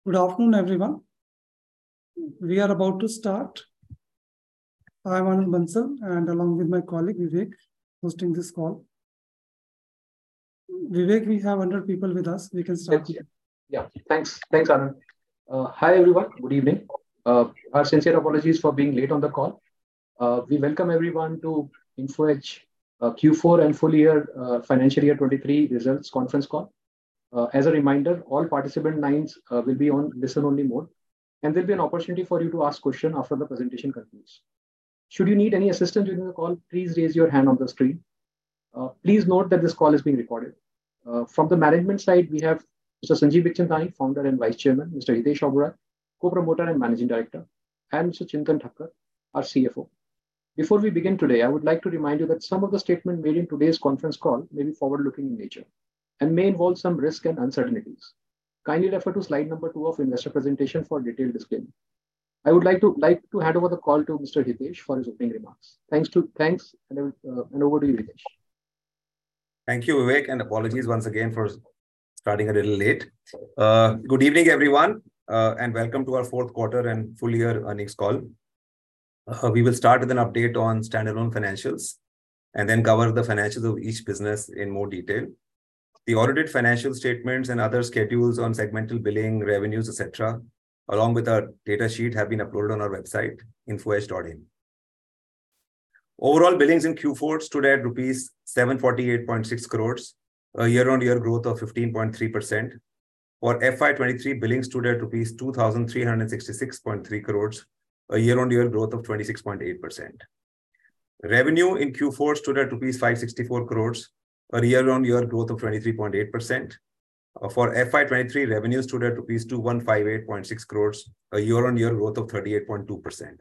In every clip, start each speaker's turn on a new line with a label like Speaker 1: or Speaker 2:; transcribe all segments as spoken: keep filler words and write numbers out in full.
Speaker 1: Good afternoon, everyone. We are about to start. I am Anand Bansal, and along with my colleague Vivek, hosting this call. Vivek, we have one hundred people with us. We can start.
Speaker 2: Yes, yeah, thanks. Thanks, Anand. Uh, hi, everyone. Good evening. Uh, our sincere apologies for being late on the call. Uh, we welcome everyone to InfoEdge uh, Q four and full year uh, financial year twenty-three results conference call. Uh, as a reminder, all participant lines uh, will be on listen-only mode, and there'll be an opportunity for you to ask question after the presentation concludes. Should you need any assistance during the call, please raise your hand on the screen. Uh, please note that this call is being recorded. Uh, from the management side, we have Mister Sanjeev Bikhchandani, founder and vice chairman, Mister Hitesh Oberoi, co-promoter and managing director, and Mister Chintan Thakkar, our C F O. Before we begin today, I would like to remind you that some of the statements made in today's conference call may be forward-looking in nature and may involve some risk and uncertainties. Kindly refer to slide number two of investor presentation for detailed disclaimer. I would like to like to hand over the call to Mister Hitesh for his opening remarks. Thanks to thanks and, uh, and over to you, Hitesh.
Speaker 3: Thank you, Vivek, and apologies once again for starting a little late. Uh, good evening, everyone, uh, and welcome to our fourth quarter and full year earnings call. Uh, we will start with an update on standalone financials and then cover the financials of each business in more detail. The audited financial statements and other schedules on segmental billing, revenues, et cetera, along with our data sheet have been uploaded on our website, infoedge dot in. Overall billings in Q four stood at rupees seven forty-eight point six crores, a year-on-year growth of fifteen point three percent. For F Y twenty-three, billings stood at rupees two thousand three hundred sixty-six point three crores, a year-on-year growth of twenty-six point eight percent. Revenue in Q four stood at rupees five sixty-four crores, a year-on-year growth of twenty-three point eight percent. Uh, for F Y twenty-three, revenue stood at rupees two thousand one hundred fifty-eight point six crores, a year-on-year growth of thirty-eight point two percent.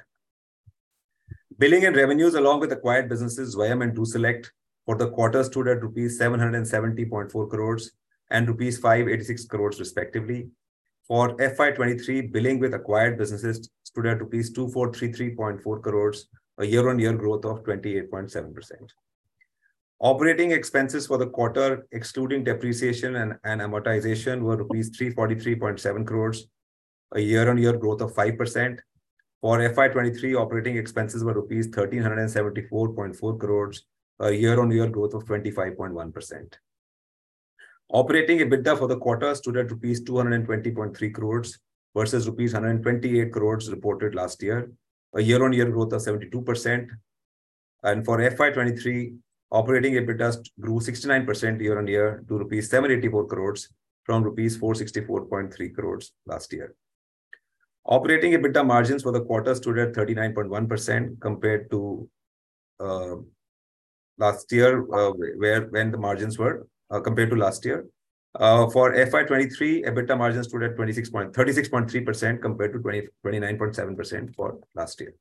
Speaker 3: Billing and revenues along with acquired businesses Zwayam and DoSelect for the quarter stood at rupees seven hundred seventy point four crores and rupees five hundred eighty-six crores respectively. For F Y twenty-three, billing with acquired businesses stood at rupees two thousand four hundred thirty-three point four crores, a year-on-year growth of twenty-eight point seven percent. Operating expenses for the quarter, excluding depreciation and, and amortization, were rupees three hundred forty-three point seven crores, a year-on-year growth of five percent. For F Y twenty-three, operating expenses were rupees one thousand three hundred seventy-four point four crores, a year-on-year growth of twenty-five point one percent. Operating EBITDA for the quarter stood at rupees two hundred twenty point three crores versus rupees one hundred twenty-eight crores reported last year, a year-on-year growth of seventy-two percent. And for F Y twenty-three, operating EBITDA grew sixty-nine percent year-on-year to rupees seven hundred eighty-four crores from rupees four hundred sixty-four point three crores last year. Operating EBITDA margins for the quarter stood at thirty-nine point one percent compared to uh, last year, uh, where when the margins were uh, compared to last year. Uh, for F Y twenty-three, EBITDA margins stood at thirty-six point three percent compared to twenty-nine point seven percent for last year.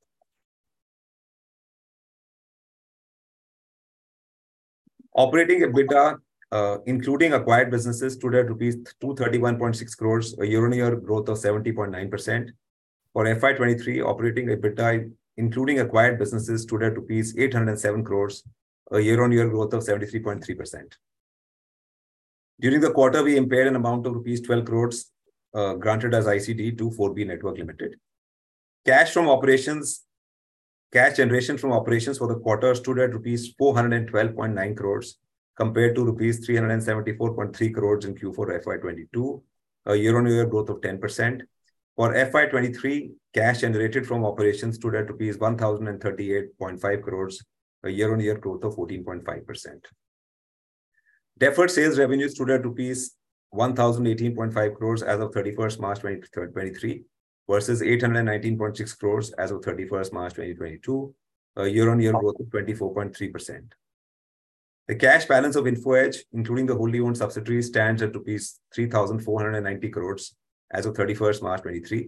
Speaker 3: Operating EBITDA, uh, including acquired businesses, stood at rupees two hundred thirty-one point six crores, a year-on-year growth of seventy point nine percent. For F Y twenty-three, operating EBITDA, including acquired businesses, stood at rupees eight hundred seven crores, a year-on-year growth of seventy-three point three percent. During the quarter, we impaired an amount of rupees twelve crores uh, granted as I C D to four B Network Limited. Cash from operations, cash generation from operations for the quarter stood at rupees four hundred twelve point nine crores compared to rupees three hundred seventy-four point three crores in Q four F Y twenty-two, a year-on-year growth of ten percent. For F Y twenty-three, cash generated from operations stood at rupees one thousand thirty-eight point five crores, a year-on-year growth of fourteen point five percent. Deferred sales revenue stood at rupees one thousand eighteen point five crores as of thirty-first March twenty twenty-three versus eight hundred nineteen point six crores as of thirty-first March twenty twenty-two, a year-on-year growth of twenty-four point three percent. The cash balance of InfoEdge, including the wholly owned subsidiaries, stands at rupees three thousand four hundred ninety crores as of thirty-first March twenty-three.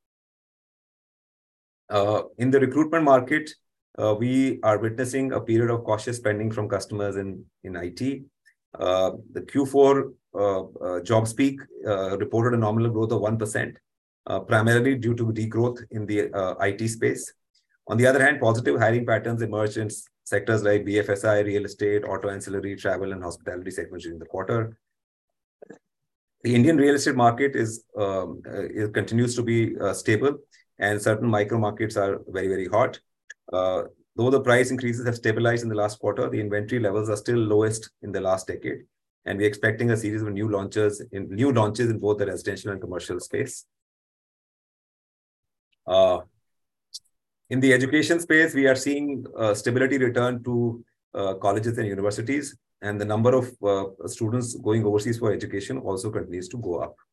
Speaker 3: Uh, in the recruitment market, uh, we are witnessing a period of cautious spending from customers in, in I T. Uh, the Q four uh, uh, JobSpeak uh, reported a nominal growth of one percent, uh, primarily due to degrowth in the uh, I T space. On the other hand, positive hiring patterns emerged in sectors like B F S I, real estate, auto ancillary, travel, and hospitality segments during the quarter. The Indian real estate market is um, uh, it continues to be uh, stable, and certain micro markets are very, very hot. Uh, though the price increases have stabilized in the last quarter, the inventory levels are still lowest in the last decade, and we're expecting a series of new launches in new launches in both the residential and commercial space. Uh, in the education space, we are seeing uh, stability return to uh, colleges and universities, and the number of uh, students going overseas for education also continues to go up.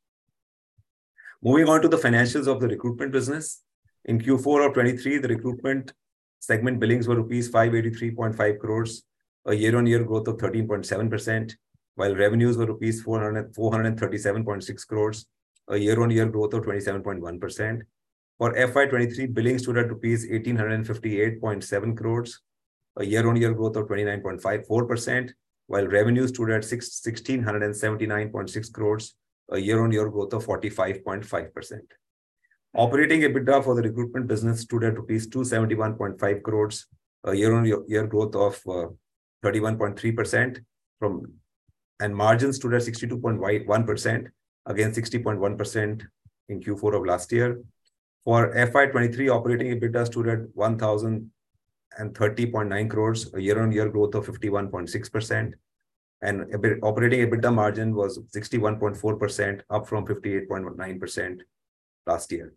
Speaker 3: Moving on to the financials of the recruitment business. In Q four of twenty-three, the recruitment segment billings were rupees five eighty-three point five crores, a year-on-year growth of thirteen point seven percent, while revenues were rupees four hundred thirty-seven point six crores, a year-on-year growth of twenty-seven point one percent. For F Y twenty-three, billings stood at rupees one thousand eight hundred fifty-eight point seven crores, a year-on-year growth of twenty-nine point five four percent, while revenues stood at one thousand six hundred seventy-nine point six crores, a year-on-year growth of forty-five point five percent. Operating EBITDA for the recruitment business stood at rupees two hundred seventy-one point five crores, a year-on-year growth of uh, thirty-one point three percent, from and margins stood at sixty-two point one percent against sixty point one percent in Q four of last year. For F Y twenty-three, operating EBITDA stood at one thousand thirty point nine crores, a year-on-year growth of fifty-one point six percent. And operating EBITDA margin was sixty-one point four percent, up from fifty-eight point nine percent last year.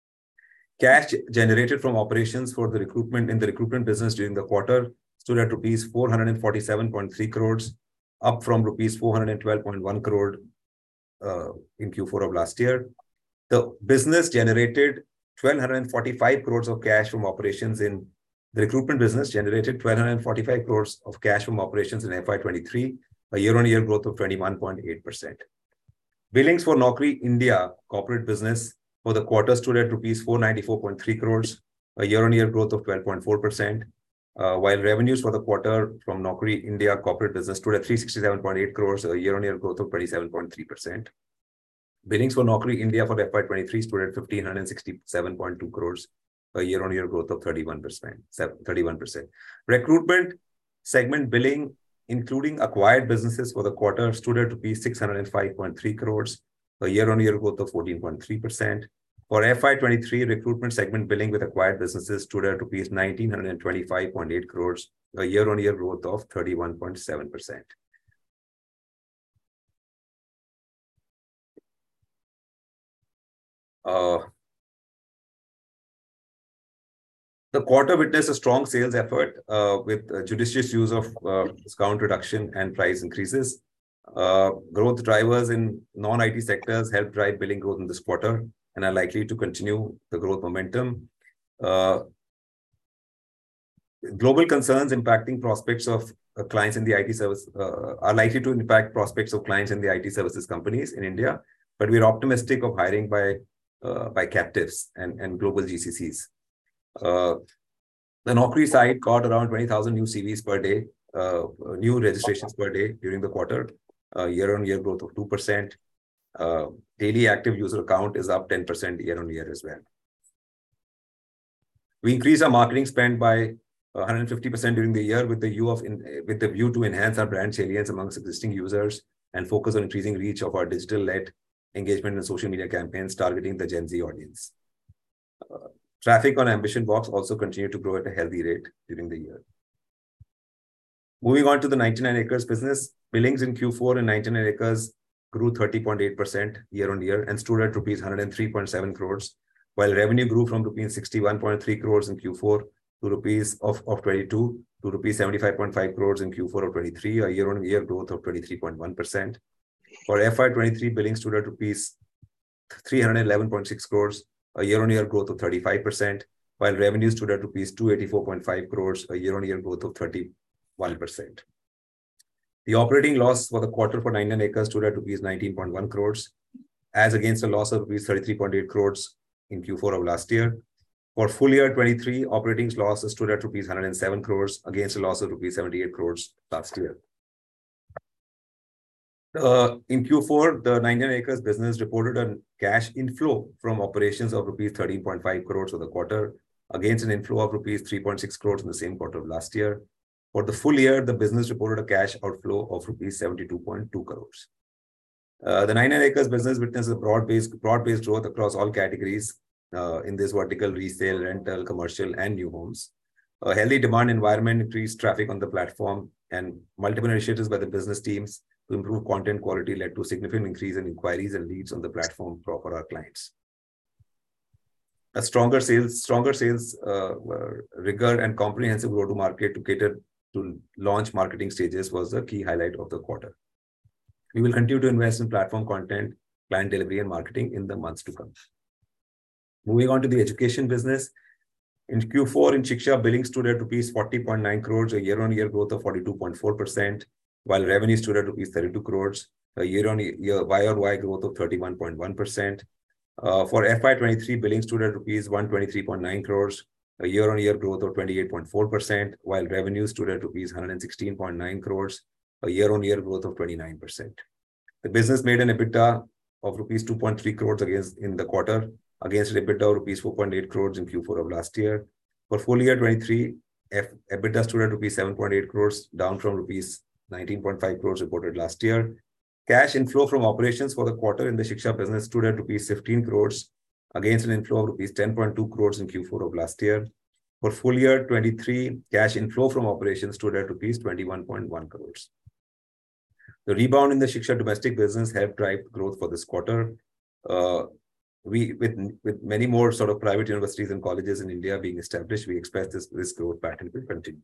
Speaker 3: Cash generated from operations for the recruitment in the recruitment business during the quarter stood at rupees four hundred forty-seven point three crores, up from rupees four hundred twelve point one crore uh, in Q four of last year. The business generated one thousand two hundred forty-five crores of cash from operations in the recruitment business generated one thousand two hundred forty-five crores of cash from operations in F Y twenty-three, a year-on-year growth of twenty-one point eight percent. Billings for Naukri India corporate business for the quarter stood at rupees four hundred ninety-four point three crores, a year-on-year growth of twelve point four percent, uh, while revenues for the quarter from Naukri India corporate business stood at three hundred sixty-seven point eight crores, a year-on-year growth of twenty-seven point three percent. Billings for Naukri India for F Y twenty-three stood at one thousand five hundred sixty-seven point two crores, a year-on-year growth of thirty-one percent. thirty-one percent. Recruitment segment billing, including acquired businesses for the quarter, stood at rupees six hundred five point three crores, a year-on-year growth of fourteen point three percent. For F Y twenty-three, recruitment segment billing with acquired businesses stood at rupees one thousand nine hundred twenty-five point eight crores, a year-on-year growth of thirty-one point seven percent. Uh, the quarter witnessed a strong sales effort uh, with uh, judicious use of uh, discount reduction and price increases. Uh, growth drivers in non-I T sectors helped drive billing growth in this quarter and are likely to continue the growth momentum. Uh, global concerns impacting prospects of uh, clients in the I T service uh, are likely to impact prospects of clients in the I T services companies in India, but we're optimistic of hiring by uh, by captives and, and global G C Cs. Uh, the Naukri site got around twenty thousand new C Vs per day, uh, new registrations per day during the quarter, uh, year-on-year growth of two percent. Uh, daily active user count is up ten percent year-on-year as well. We increased our marketing spend by one hundred fifty percent during the year with the view of in, with the view to enhance our brand salience amongst existing users and focus on increasing reach of our digital-led engagement and social media campaigns targeting the Gen Z audience. Uh, traffic on Ambition Box also continued to grow at a healthy rate during the year. Moving on to the ninety-nine acres business, billings in Q four and ninety-nine acres grew thirty point eight percent year-on-year and stood at rupees one hundred three point seven crores, while revenue grew from rupees sixty-one point three crores in Q four to rupees of, of twenty-two to rupees seventy-five point five crores in Q four of twenty-three, a year-on-year growth of twenty-three point one percent. For F Y twenty-three, billings stood at rupees three hundred eleven point six crores, a year-on-year growth of thirty-five percent, while revenue stood at rupees two hundred eighty-four point five crores, a year-on-year growth of thirty-one percent. The operating loss for the quarter for ninety-nine acres stood at rupees nineteen point one crores, as against a loss of rupees thirty-three point eight crores in Q four of last year. For full year twenty-three, operating losses stood at rupees one hundred seven crores against a loss of rupees seventy-eight crores last year. Uh, in Q four, the ninety-nine acres business reported a cash inflow from operations of rupees thirteen point five crores for the quarter, against an inflow of rupees three point six crores in the same quarter of last year. For the full year, the business reported a cash outflow of rupees seventy-two point two crores. Uh, the ninety-nine acres business witnessed a broad-based broad-based growth across all categories uh, in this vertical: resale, rental, commercial, and new homes. A healthy demand environment increased traffic on the platform, and multiple initiatives by the business teams to improve content quality led to a significant increase in inquiries and leads on the platform for, for our clients. A stronger sales, stronger sales uh, rigor and comprehensive go-to-market to cater to launch marketing stages was the key highlight of the quarter. We will continue to invest in platform content, client delivery, and marketing in the months to come. Moving on to the education business. In Q four, in Shiksha, billing stood at rupees forty point nine crores, a year-on-year growth of forty-two point four percent, while revenue stood at rupees thirty-two crores, a year-on-year Y-on-Y growth of thirty-one point one percent. Uh, for F Y twenty-three, billing stood at rupees one hundred twenty-three point nine crores, a year-on-year growth of twenty-eight point four percent, while revenue stood at rupees one hundred sixteen point nine crores, a year-on-year growth of twenty-nine percent. The business made an EBITDA of rupees two point three crores against in the quarter, against an EBITDA of rupees four point eight crores in Q four of last year. For full year twenty-three, F, EBITDA stood at rupees seven point eight crores, down from rupees nineteen point five crores reported last year. Cash inflow from operations for the quarter in the Shiksha business stood at rupees fifteen crores, against an inflow of rupees ten point two crores in Q four of last year. For full year twenty-three, cash inflow from operations stood at rupees twenty-one point one crores. The rebound in the Shiksha domestic business helped drive growth for this quarter. Uh, we, with, with many more sort of private universities and colleges in India being established, we expect this, this growth pattern to continue.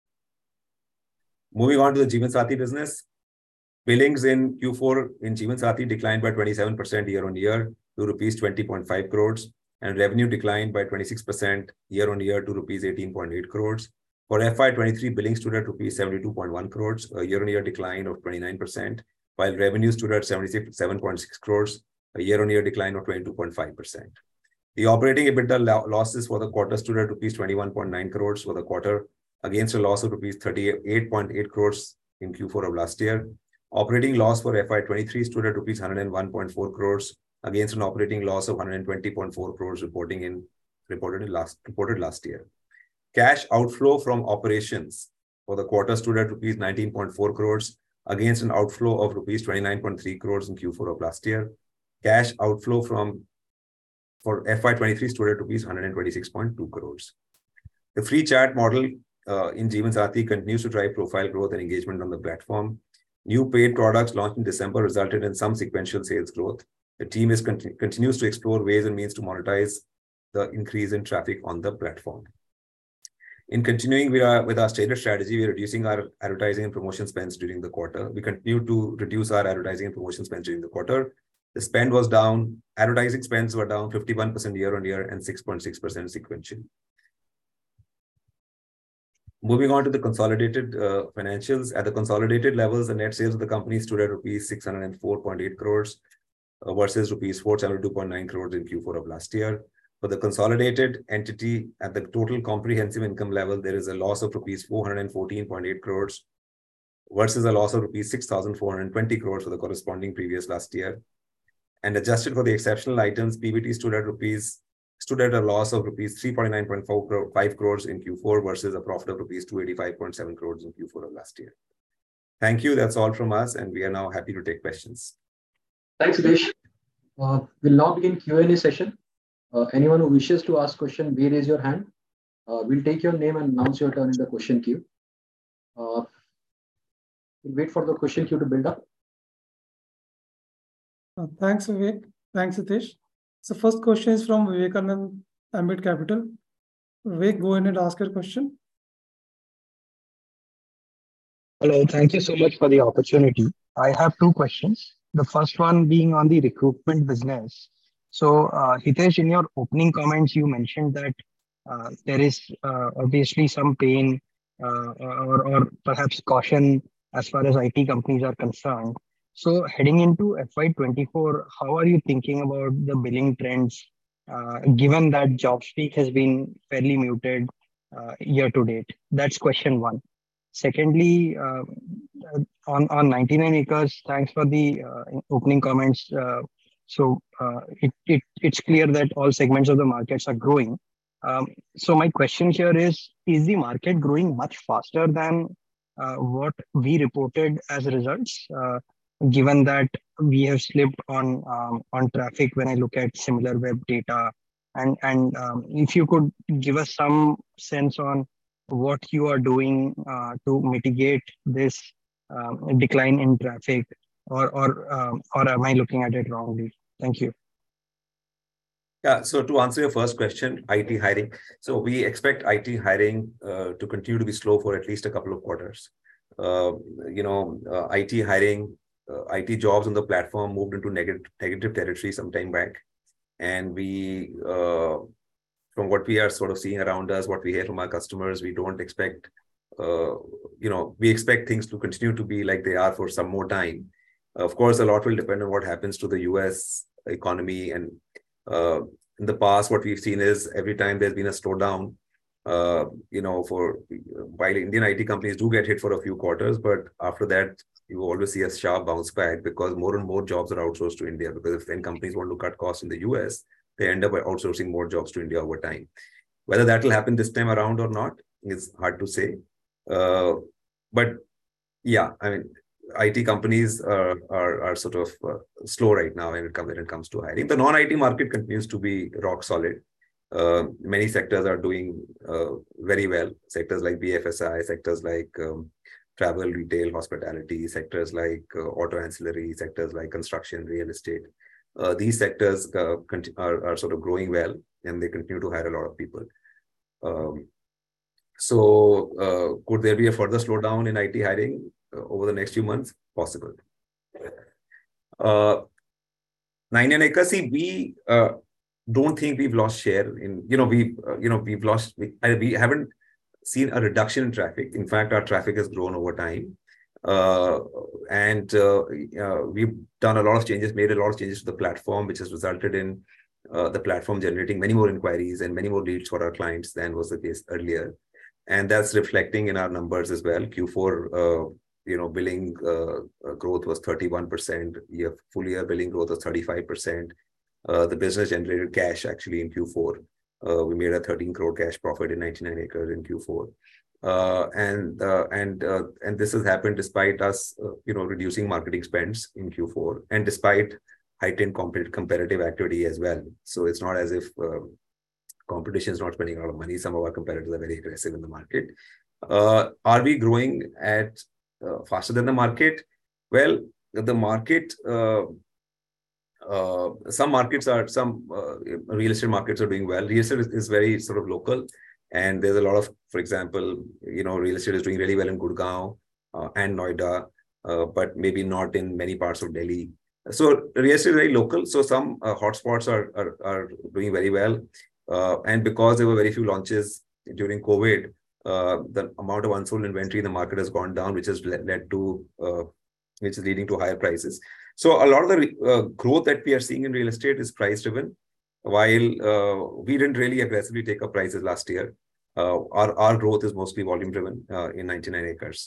Speaker 3: Moving on to the Jeevansathi business. Billings in Q four in Jeevansathi declined by twenty-seven percent year-on-year to rupees twenty point five crores, and revenue declined by twenty-six percent year-on-year to rupees eighteen point eight crores. For F Y twenty-three, billings stood at rupees seventy-two point one crores, a year-on-year decline of twenty-nine percent, while revenue stood at seventy-seven point six crores, a year-on-year decline of twenty-two point five percent. The operating EBITDA losses for the quarter stood at rupees twenty-one point nine crores for the quarter, against a loss of rupees thirty-eight point eight crores in Q four of last year. Operating loss for F Y twenty-three stood at rupees one hundred one point four crores, against an operating loss of one hundred twenty point four crores reporting in reported in last reported last year. Cash outflow from operations for the quarter stood at rupees nineteen point four crores, against an outflow of rupees twenty-nine point three crores in Q four of last year. Cash outflow from for F Y twenty-three stood at rupees one hundred twenty-six point two crores. The free chat model uh, in Jeevansathi continues to drive profile growth and engagement on the platform. New paid products launched in December resulted in some sequential sales growth. The team is continu continues to explore ways and means to monetize the increase in traffic on the platform. In continuing with our, with our stated strategy, we are reducing our advertising and promotion spends during the quarter. We continue to reduce our advertising and promotion spends during the quarter. The spend was down, advertising spends were down fifty-one percent year-on-year and six point six percent sequentially. Moving on to the consolidated uh, financials. At the consolidated levels, the net sales of the company stood at rupees six hundred four point eight crores uh, versus rupees four hundred seventy-two point nine crores in Q four of last year. For the consolidated entity, at the total comprehensive income level, there is a loss of rupees four hundred fourteen point eight crores versus a loss of rupees six thousand four hundred twenty crores for the corresponding previous last year. And adjusted for the exceptional items, P B T stood at rupees stood at a loss of rupees three hundred forty-nine point five crores in Q four versus a profit of rupees two hundred eighty-five point seven crores in Q four of last year. Thank you. That's all from us, and we are now happy to take questions.
Speaker 2: Thanks, Hitesh. Uh, we'll now begin Q and A session. Uh, anyone who wishes to ask question, may raise your hand. Uh, we'll take your name and announce your turn in the question queue. Uh, we'll wait for the question queue to build up.
Speaker 1: Uh, thanks, Vivek. Thanks, Hitesh. So first question is from Vivekanand, Ambit Capital. Vivek, go ahead and ask your question.
Speaker 4: Hello, thank you so much for the opportunity. I have two questions. The first one being on the recruitment business. So, uh, Hitesh, in your opening comments, you mentioned that uh, there is uh, obviously some pain uh, or, or perhaps caution as far as I T companies are concerned. So heading into F Y twenty-four, how are you thinking about the billing trends, uh, given that JobSpeak has been fairly muted uh, year to date? That's question one. Secondly, uh, on, on ninety-nine acres, thanks for the uh, opening comments. Uh, so uh, it, it, it's clear that all segments of the markets are growing. Um, so my question here is, is the market growing much faster than uh, what we reported as results? Uh, given that we have slipped on um, on traffic when I look at SimilarWeb data, and and um, if you could give us some sense on what you are doing uh, to mitigate this um, decline in traffic, or or um, or am I looking at it wrongly? Thank you.
Speaker 3: Yeah, so to answer your first question, I T hiring. So we expect I T hiring uh, to continue to be slow for at least a couple of quarters. Uh, you know, uh, I T hiring, uh, I T jobs on the platform moved into negative negative territory some time back, and we, uh, from what we are sort of seeing around us, what we hear from our customers, we don't expect, uh, you know, we expect things to continue to be like they are for some more time. Of course, a lot will depend on what happens to the U S economy. And uh, in the past, what we've seen is every time there's been a slowdown, uh, you know, for while Indian I T companies do get hit for a few quarters, but after that, you always see a sharp bounce back because more and more jobs are outsourced to India. Because if then companies want to cut costs in the U S, they end up outsourcing more jobs to India over time. Whether that will happen this time around or not is hard to say. Uh, but yeah, I mean, I T companies are, are, are sort of uh, slow right now when it, comes, when it comes to hiring. The non-I T market continues to be rock solid. Uh, many sectors are doing uh, very well. Sectors like B F S I, sectors like um, travel, retail, hospitality, sectors like uh, auto ancillary, sectors like construction, real estate. Uh, these sectors uh, are, are sort of growing well, and they continue to hire a lot of people. Um, so uh, could there be a further slowdown in I T hiring uh, over the next few months? Possible. Uh, ninety-nine acres, see, we uh, don't think we've lost share in, you know, we, uh, you know, we've lost, we, we haven't seen a reduction in traffic. In fact, our traffic has grown over time. Uh, and uh, uh, we've done a lot of changes, made a lot of changes to the platform, which has resulted in uh, the platform generating many more inquiries and many more leads for our clients than was the case earlier. And that's reflecting in our numbers as well. Q four, uh, you know, billing uh, growth was thirty-one percent. Year, full year billing growth was thirty-five percent. Uh, the business generated cash actually in Q four. Uh, we made a thirteen crore cash profit in ninety-nine acres in Q four. Uh, and uh, and uh, and this has happened despite us, uh, you know, reducing marketing spends in Q four, and despite heightened competitive competitive activity as well. So it's not as if uh, competition is not spending a lot of money. Some of our competitors are very aggressive in the market. Uh, are we growing at uh, faster than the market? Well, the market. Uh, Uh, some markets are, some uh, real estate markets are doing well. Real estate is, is very sort of local, and there's a lot of, for example, you know, real estate is doing really well in Gurgaon uh, and Noida, uh, but maybe not in many parts of Delhi. So real estate is very local. So some uh, hotspots are, are are doing very well, uh, and because there were very few launches during COVID, uh, the amount of unsold inventory in the market has gone down, which has led, led to, uh, which is leading to higher prices. So a lot of the uh, growth that we are seeing in real estate is price driven, while uh, we didn't really aggressively take up prices last year. Uh, our, our growth is mostly volume driven uh, in ninety-nine acres.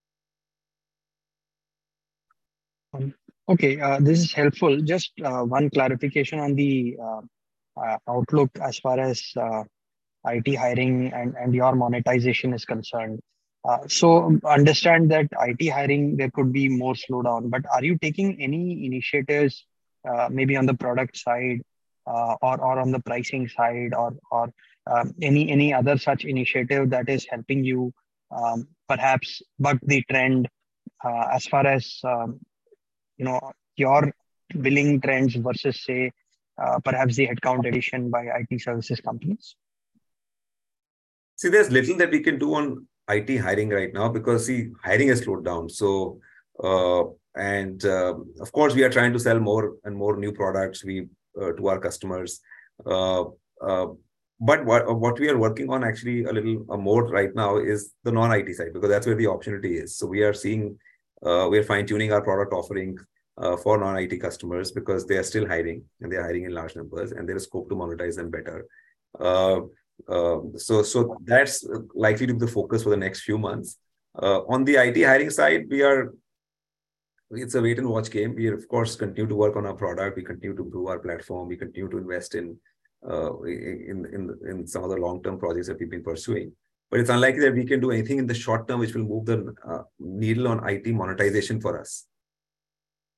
Speaker 4: Um, okay, uh, this is helpful. Just uh, one clarification on the uh, uh, outlook as far as uh, I T hiring and, and your monetization is concerned. Uh, so understand that I T hiring, there could be more slowdown, but are you taking any initiatives, uh, maybe on the product side uh, or, or on the pricing side, or, or um, any, any other such initiative that is helping you um, perhaps buck the trend uh, as far as, um, you know, your billing trends versus, say, uh, perhaps the headcount addition by I T services companies?
Speaker 3: See, there's little that we can do on I T hiring right now because, see, hiring has slowed down. So, uh, and uh, of course, we are trying to sell more and more new products we uh, to our customers. Uh, uh, but what, what we are working on actually a little uh, more right now is the non-I T side, because that's where the opportunity is. So we are seeing, uh, we are fine-tuning our product offering uh, for non-I T customers because they are still hiring, and they are hiring in large numbers, and there is scope to monetize them better. Uh, Uh, so, so that's likely to be the focus for the next few months. Uh, on the I T hiring side, we are, it's a wait and watch game. We, of course, continue to work on our product. We continue to improve our platform. We continue to invest in, uh, in, in, in some of the long-term projects that we've been pursuing. But it's unlikely that we can do anything in the short term which will move the uh, needle on I T monetization for us.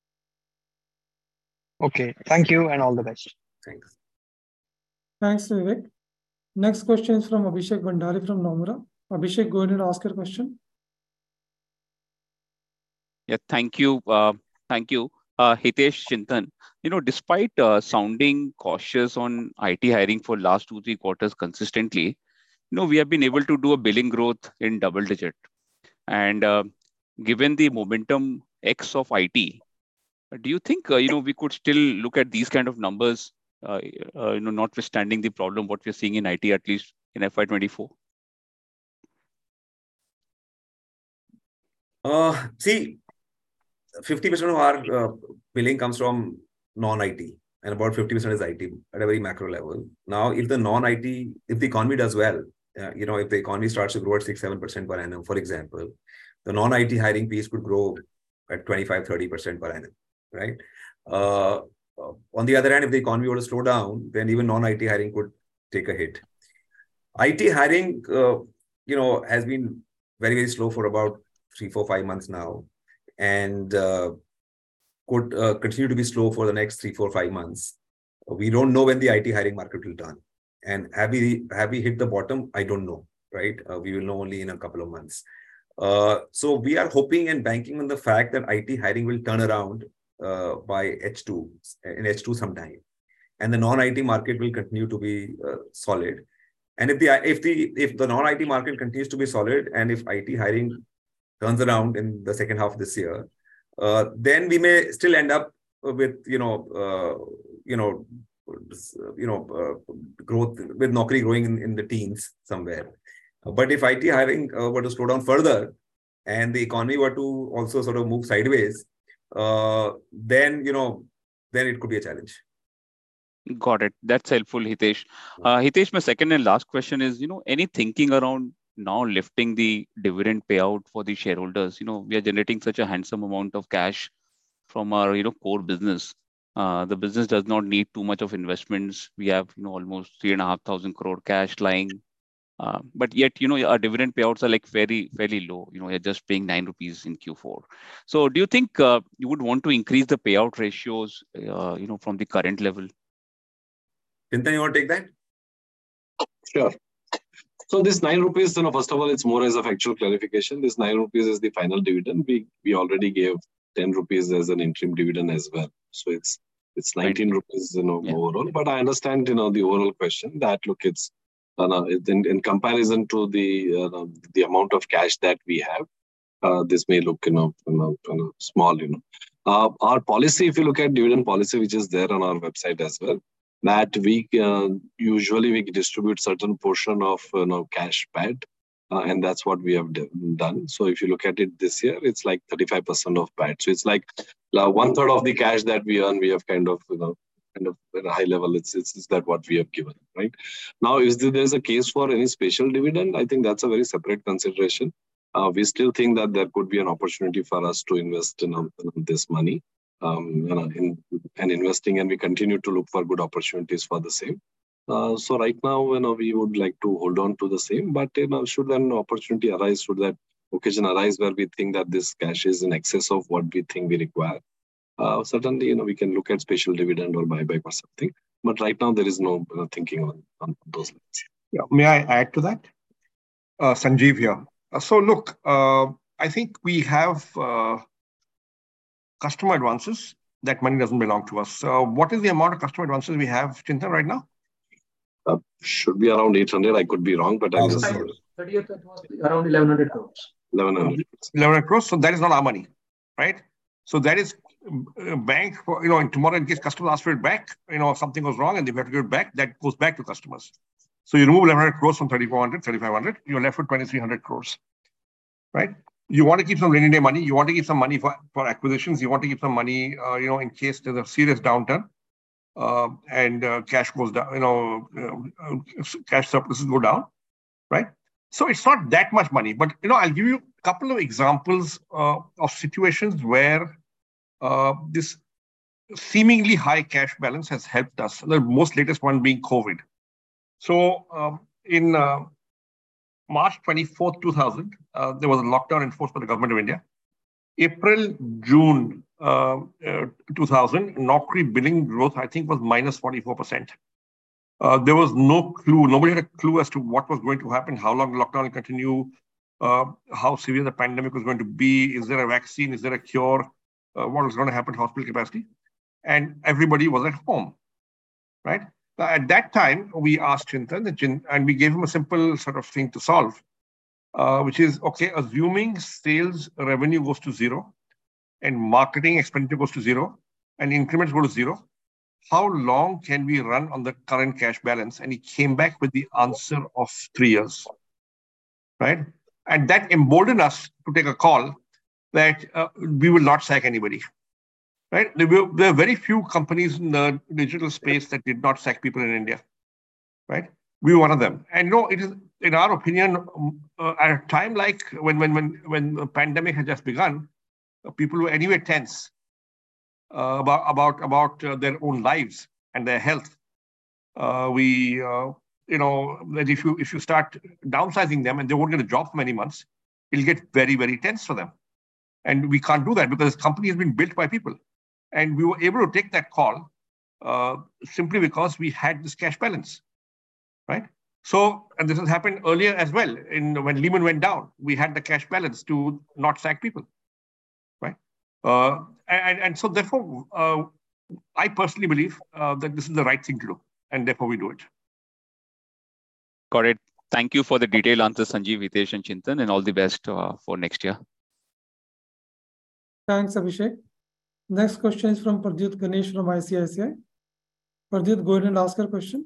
Speaker 4: Okay. Thank you and all the best.
Speaker 3: Thanks.
Speaker 1: Thanks, Vivek. Next question is from Abhishek Bhandari from Nomura. Abhishek, go ahead and ask your question.
Speaker 5: Yeah, thank you. Uh, thank you. Uh, Hitesh Chintan, you know, despite uh, sounding cautious on I T hiring for last two, three quarters consistently, you know, we have been able to do a billing growth in double digit. And uh, given the momentum X of I T, do you think, uh, you know, we could still look at these kind of numbers, uh, uh, you know, notwithstanding the problem, what we're seeing in I T, at least in F Y twenty-four?
Speaker 3: Uh, see, fifty percent of our uh, billing comes from non-I T and about fifty percent is I T at a very macro level. Now, if the non-I T, if the economy does well, uh, you know, if the economy starts to grow at six, seven percent per annum, for example, the non-I T hiring piece could grow at twenty-five, thirty percent per annum, right? Uh, on the other hand, if the economy were to slow down, then even non-I T hiring could take a hit. I T hiring, uh, you know, has been very, very slow for about three, four, five months now. And uh, could uh, continue to be slow for the next three, four, five months. We don't know when the I T hiring market will turn. And have we, have we hit the bottom? I don't know, right? Uh, we will know only in a couple of months. Uh, so we are hoping and banking on the fact that I T hiring will turn around uh, by H two, in H two sometime. And the non-I T market will continue to be uh, solid. And if the, if the, if the non-I T market continues to be solid and if I T hiring turns around in the second half of this year, uh, then we may still end up with, you know, uh, you know, you know, uh, growth with Naukri growing in, in the teens somewhere. Uh, but if I T hiring uh, were to slow down further and the economy were to also sort of move sideways, uh, then, you know, then it could be a challenge.
Speaker 5: Got it. That's helpful, Hitesh. Uh, Hitesh, my second and last question is, you know, any thinking around now lifting the dividend payout for the shareholders? You know, we are generating such a handsome amount of cash from our, you know, core business. Uh, the business does not need too much of investments. We have, you know, almost three and a half thousand crore cash lying. Uh, but yet, you know, our dividend payouts are like very, very low. You know, you're just paying nine rupees in Q four. So do you think uh, you would want to increase the payout ratios, uh, you know, from the current level?
Speaker 3: Chintan, you want to take that?
Speaker 6: Sure. So this nine rupees, you know, first of all, it's more as a factual clarification. This nine rupees is the final dividend. We we already gave ten rupees as an interim dividend as well. So it's it's nineteen rupees, you know, yeah. overall. But I understand, you know, the overall question that look, it's uh, in, in comparison to the uh, the amount of cash that we have, uh, this may look, you know, you know, you know small, you know. Uh, our policy, if you look at dividend policy, which is there on our website as well, that we uh, usually we distribute certain portion of you know cash P A T, uh, and that's what we have done. So if you look at it this year, it's like thirty-five percent of P A T. So it's like uh, one third of the cash that we earn, we have kind of you know kind of at a high level. It's it's, it's that what we have given, right? Now, is there is a case for any special dividend? I think that's a very separate consideration. Uh, we still think that there could be an opportunity for us to invest in, um, in this money. Um, you know, in and investing, and we continue to look for good opportunities for the same. Uh, so right now, you know, we would like to hold on to the same, but you know, should an opportunity arise, should that occasion arise where we think that this cash is in excess of what we think we require, uh, certainly, you know, we can look at special dividend or buyback or something. But right now, there is no you know, thinking on, on those lines.
Speaker 7: Yeah, may I add to that? Uh, Sanjeev here. Uh, so look, uh, I think we have uh, customer advances. That money doesn't belong to us. So what is the amount of customer advances we have, Chintan, right now?
Speaker 6: Uh, should be around eight hundred. I could be wrong, but I'm just
Speaker 2: thirtieth, it was around eleven hundred crores.
Speaker 6: eleven hundred.
Speaker 7: eleven hundred crores. So that is not our money, right? So that is uh, bank, for, you know, and tomorrow in case customers ask for it back, you know, if something goes wrong and they have to give it back, that goes back to customers. So you remove eleven hundred crores from thirty-four hundred, thirty-five hundred, you're left with twenty-three hundred crores, right? You want to keep some rainy day money. You want to keep some money for, for acquisitions. You want to keep some money, uh, you know, in case there's a serious downturn uh, and uh, cash goes down, you know, uh, cash surpluses go down, right? So it's not that much money. But, you know, I'll give you a couple of examples uh, of situations where uh, this seemingly high cash balance has helped us. The most latest one being COVID. So um, in uh, March twenty-fourth, two thousand, uh, there was a lockdown enforced by the government of India. April, June, uh, uh, two thousand, Naukri billing growth, I think, was minus forty-four percent. Uh, there was no clue. Nobody had a clue as to what was going to happen, how long the lockdown will continue, uh, how severe the pandemic was going to be. Is there a vaccine? Is there a cure? Uh, what was going to happen to hospital capacity? And everybody was at home, right? Now, at that time, we asked Chintan, and we gave him a simple sort of thing to solve, uh, which is, okay, assuming sales revenue goes to zero and marketing expenditure goes to zero and increments go to zero, how long can we run on the current cash balance? And he came back with the answer of three years, right? And that emboldened us to take a call that uh, we will not sack anybody, right? There were, there were very few companies in the digital space that did not sack people in India, right? We were one of them. And no, it is, in our opinion, uh, at a time like when, when, when, when the pandemic had just begun, uh, people were anyway tense. Uh, about about about uh, their own lives and their health. Uh, we, uh, you know, that if you if you start downsizing them and they won't get a job for many months, it'll get very very tense for them, and we can't do that because this company has been built by people, and we were able to take that call uh, simply because we had this cash balance, right? So, and this has happened earlier as well. In when Lehman went down, we had the cash balance to not sack people, right? Uh, and, and so therefore, uh, I personally believe uh, that this is the right thing to do, and therefore we do it.
Speaker 5: Got it. Thank you for the detailed answer, Sanjeev, Hitesh, and Chintan, and all the best uh, for next year.
Speaker 1: Thanks, Abhishek. Next question is from Pradyut Ganesh from I C I C I. Pradyut, go ahead and ask your question.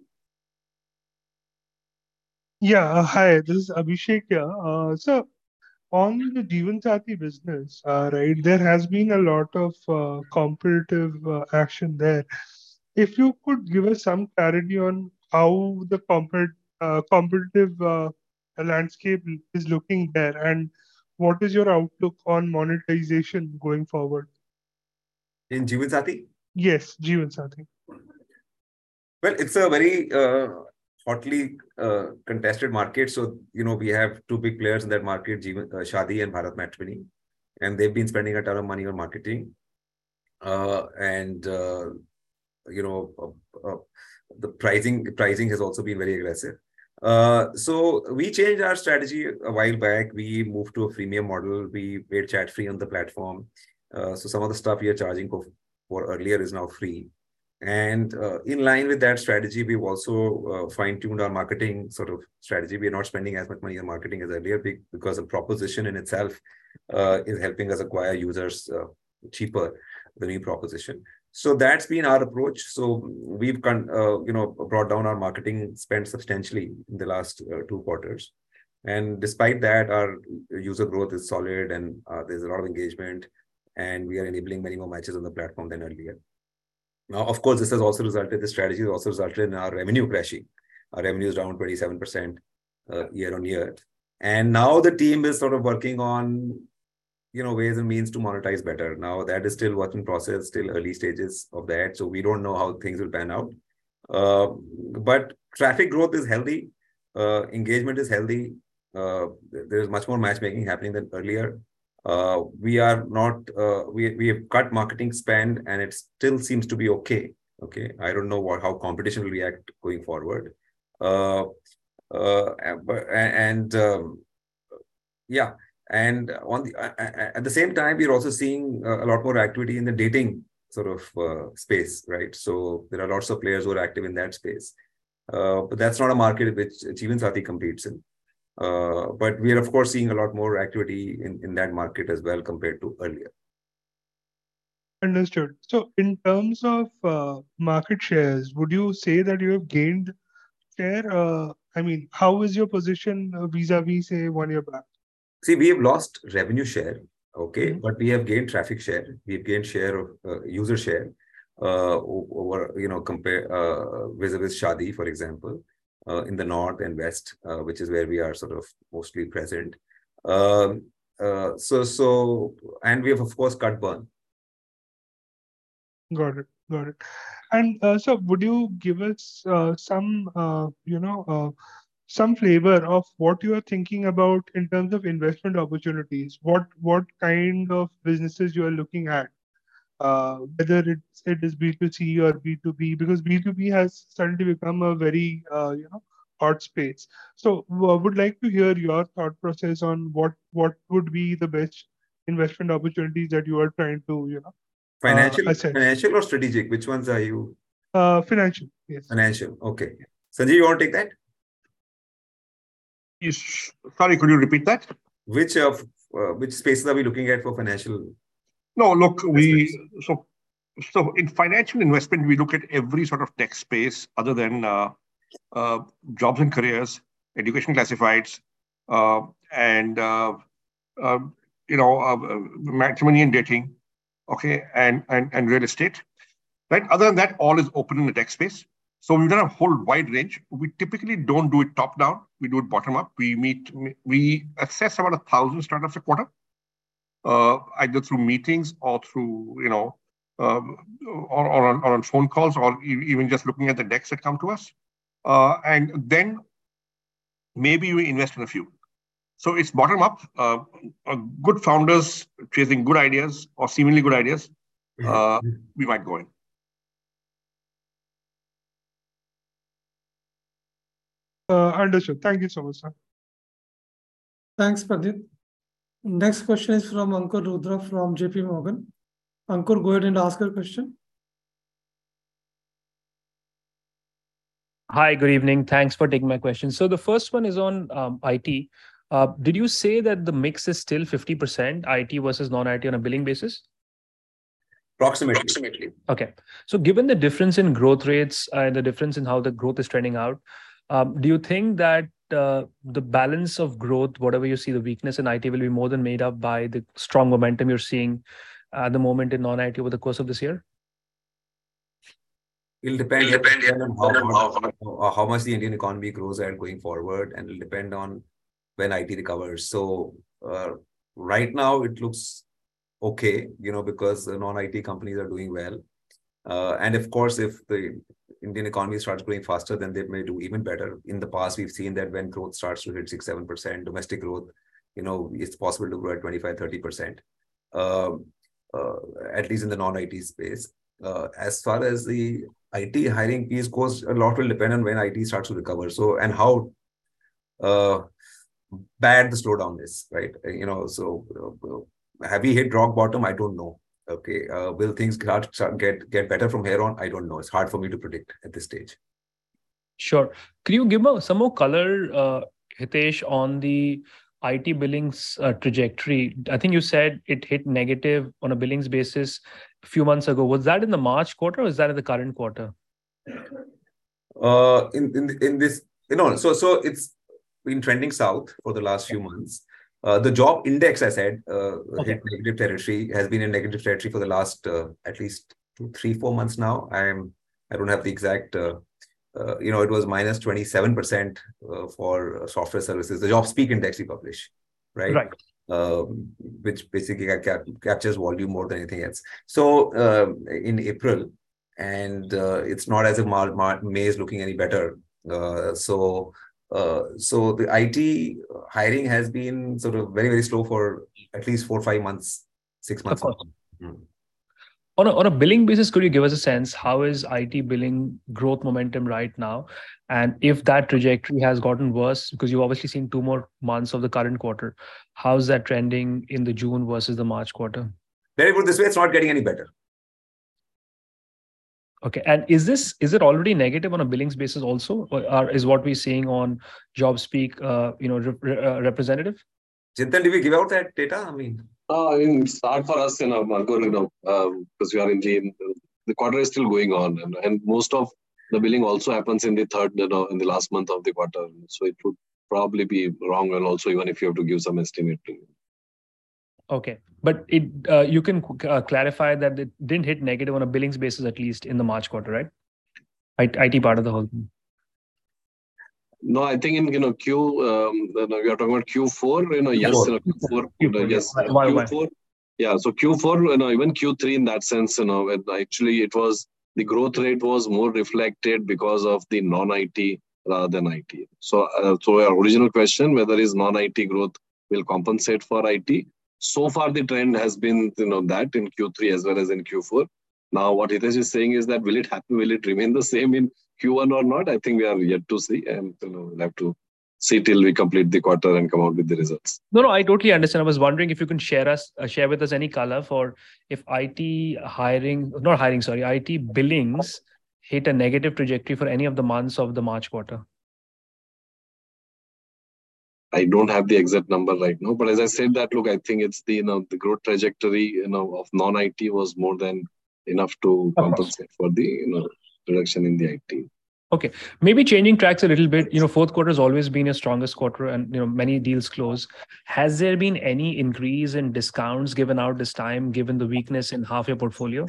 Speaker 8: Yeah, uh, hi, this is Abhishek here. Uh, so, on the Jeevansathi business, uh, right, there has been a lot of uh, competitive uh, action there. If you could give us some clarity on how the compet uh, competitive uh, landscape is looking there, and what is your outlook on monetization going forward?
Speaker 3: In Jeevansathi?
Speaker 8: Yes, Jeevansathi.
Speaker 3: Well, it's a very uh, hotly uh, contested market. So, you know, we have two big players in that market, Jeevan, uh, Shaadi and Bharat Matrimony, and they've been spending a ton of money on marketing. Uh, and, uh, you know, uh, uh, the pricing pricing has also been very aggressive. Uh, so we changed our strategy a while back. We moved to a freemium model. We made chat free on the platform. Uh, so some of the stuff we are charging for, for earlier is now free. And uh, in line with that strategy, we've also uh, fine-tuned our marketing sort of strategy. We are not spending as much money on marketing as earlier because the proposition in itself uh, is helping us acquire users uh, cheaper, the new proposition. So that's been our approach. So we've uh, you know brought down our marketing spend substantially in the last uh, two quarters. And despite that, our user growth is solid and uh, there's a lot of engagement, and we are enabling many more matches on the platform than earlier. Now, of course, this has also resulted, this strategy has also resulted in our revenue crashing. Our revenue is down twenty-seven percent uh, year on year. And now the team is sort of working on, you know, ways and means to monetize better. Now that is still work in process, still early stages of that. So we don't know how things will pan out. Uh, but traffic growth is healthy. Uh, engagement is healthy. Uh, there is much more matchmaking happening than earlier. Uh, we are not, uh, we, we have cut marketing spend and it still seems to be okay. Okay. I don't know what, how competition will react going forward. Uh, uh, and um, yeah. And on the, uh, at the same time, we're also seeing a lot more activity in the dating sort of uh, space, right? So there are lots of players who are active in that space. Uh, but that's not a market which Jeevansathi competes in. Uh, but we are, of course, seeing a lot more activity in, in that market as well compared to earlier.
Speaker 8: Understood. So in terms of uh, market shares, would you say that you have gained share? Uh, I mean, how is your position vis-a-vis, say, one year back?
Speaker 3: See, we have lost revenue share, okay,
Speaker 8: Mm-hmm.
Speaker 3: but we have gained traffic share. We've gained share of uh, user share uh, over, you know, compare uh, vis-a-vis Shaadi, for example. Uh, in the north and west, uh, which is where we are sort of mostly present. Um, uh, so, so, and we have, of course, cut burn.
Speaker 8: Got it, got it. And uh, so would you give us uh, some, uh, you know, uh, some flavor of what you are thinking about in terms of investment opportunities? What, what kind of businesses you are looking at? uh, whether it's, it is B two C or B two B, because B two B has suddenly become a very, uh, you know, hot space. So I would like to hear your thought process on what, what would be the best investment opportunities that you are trying to, you know,
Speaker 3: Financial,
Speaker 8: uh, assess.
Speaker 3: financial or strategic? Which ones are you?
Speaker 8: Uh, financial, yes.
Speaker 3: Financial, okay. Sanjeev, you want to take that?
Speaker 7: Yes. Sorry, could you repeat that?
Speaker 3: Which of uh, which spaces are we looking at for financial?
Speaker 7: No, look, we so so in financial investment we look at every sort of tech space other than uh, uh, jobs and careers, education classifieds, uh, and uh, uh, you know uh, matrimony and dating, okay, and and and real estate, right? Other than that, all is open in the tech space. So we've done a whole wide range. We typically don't do it top down. We do it bottom up. We meet, we assess about a thousand startups a quarter, uh, either through meetings or through, you know, uh, or, or, on, or on phone calls, or even just looking at the decks that come to us. Uh, and then maybe we invest in a few. So it's bottom up, uh, uh, good founders chasing good ideas or seemingly good ideas, uh, we might go in.
Speaker 8: Uh, understood. Thank you so much, sir.
Speaker 1: Thanks, Pradeep. Next question is from Ankur Rudra from J P Morgan. Ankur, go ahead and ask your question.
Speaker 9: Hi, good evening. Thanks for taking my question. So the first one is on um, I T. Uh, did you say that the mix is still fifty percent I T versus non-I T on a billing basis?
Speaker 3: Approximately.
Speaker 9: Approximately. Okay. So given the difference in growth rates and the difference in how the growth is trending out, um, do you think that uh, the balance of growth, whatever you see, the weakness in I T will be more than made up by the strong momentum you're seeing at the moment in non-I T over the course of this year?
Speaker 3: It'll depend,
Speaker 9: It'll depend,
Speaker 3: depend on how, how, how much the Indian economy grows at going forward, and it'll depend on when I T recovers. So uh, right now it looks okay, you know, because the non-I T companies are doing well. Uh, and of course, if the Indian economy starts growing faster, then they may do even better. In the past, we've seen that when growth starts to hit six, seven percent, domestic growth, you know, it's possible to grow at twenty-five, thirty percent, uh, uh, at least in the non-I T space. Uh, as far as the I T hiring piece goes, a lot will depend on when I T starts to recover. So, and how uh, bad the slowdown is, right? You know, so uh, have we hit rock bottom? I don't know. Okay, uh, will things start, start get get better from here on? I don't know. It's hard for me to predict at this stage.
Speaker 9: Sure. Could you give some more color, uh, Hitesh, on the I T billings uh, trajectory? I think you said it hit negative on a billings basis a few months ago. Was that in the March quarter or is that in the current quarter?
Speaker 3: Uh, in in in this, you know, so so it's been trending south for the last few months. Uh, the job index, I said, uh, okay. hit negative territory, has been in negative territory for the last uh, at least two, three, four months now. I'm I don't have the exact. Uh, uh, you know, it was minus twenty-seven percent uh, for software services. The JobSpeak index we publish, right?
Speaker 9: Right.
Speaker 3: Uh, which basically cap captures volume more than anything else. So uh, in April, and uh, it's not as if Mar Mar May is looking any better. Uh, so. Uh, so the I T hiring has been sort of very, very slow for at least four, five months, six months.
Speaker 9: Of course. Mm. On a, on a billing basis, could you give us a sense, how is I T billing growth momentum right now? And if that trajectory has gotten worse, because you've obviously seen two more months of the current quarter, how's that trending in the June versus the March quarter?
Speaker 3: Very good. This way, it's not getting any better.
Speaker 9: Okay, and is this is it already negative on a billings basis also, or is what we're seeing on JobSpeak, uh, you know, re uh, representative?
Speaker 3: Chintan, did we give out that data? I mean,
Speaker 6: uh, I mean, it's hard for us, you know, Marco, you know, um, because we are in the the quarter is still going on, and, and most of the billing also happens in the third, you know, in the last month of the quarter. So it would probably be wrong, and also even if you have to give some estimate to you.
Speaker 9: Okay, but it uh, you can uh, clarify that it didn't hit negative on a billings basis, at least in the March quarter, right? I T part of the whole thing.
Speaker 6: No, I think in you know Q um, you know, we are talking about Q four. You know, yes, you know, Q four. You know, yes,
Speaker 9: why,
Speaker 6: Q four. Why? Yeah, so Q four. You know, even Q three in that sense. You know, it, actually it was the growth rate was more reflected because of the non-I T rather than I T. So, uh, so our original question, whether is non-I T growth will compensate for I T. So far, the trend has been, you know, that in Q three as well as in Q four. Now, what Hitesh is saying is that will it happen? Will it remain the same in Q one or not? I think we are yet to see, and you know, we'll have to see till we complete the quarter and come out with the results.
Speaker 9: No, no, I totally understand. I was wondering if you can share us, uh, share with us any color for if I T hiring, not hiring, sorry, I T billings hit a negative trajectory for any of the months of the March quarter.
Speaker 6: I don't have the exact number right now, but as I said that, look, I think it's the, you know, the growth trajectory, you know, of non-I T was more than enough to compensate for the, you know, reduction in the I T.
Speaker 9: Okay, maybe changing tracks a little bit. You know, fourth quarter has always been your strongest quarter, and you know many deals close. Has there been any increase in discounts given out this time, given the weakness in half your portfolio?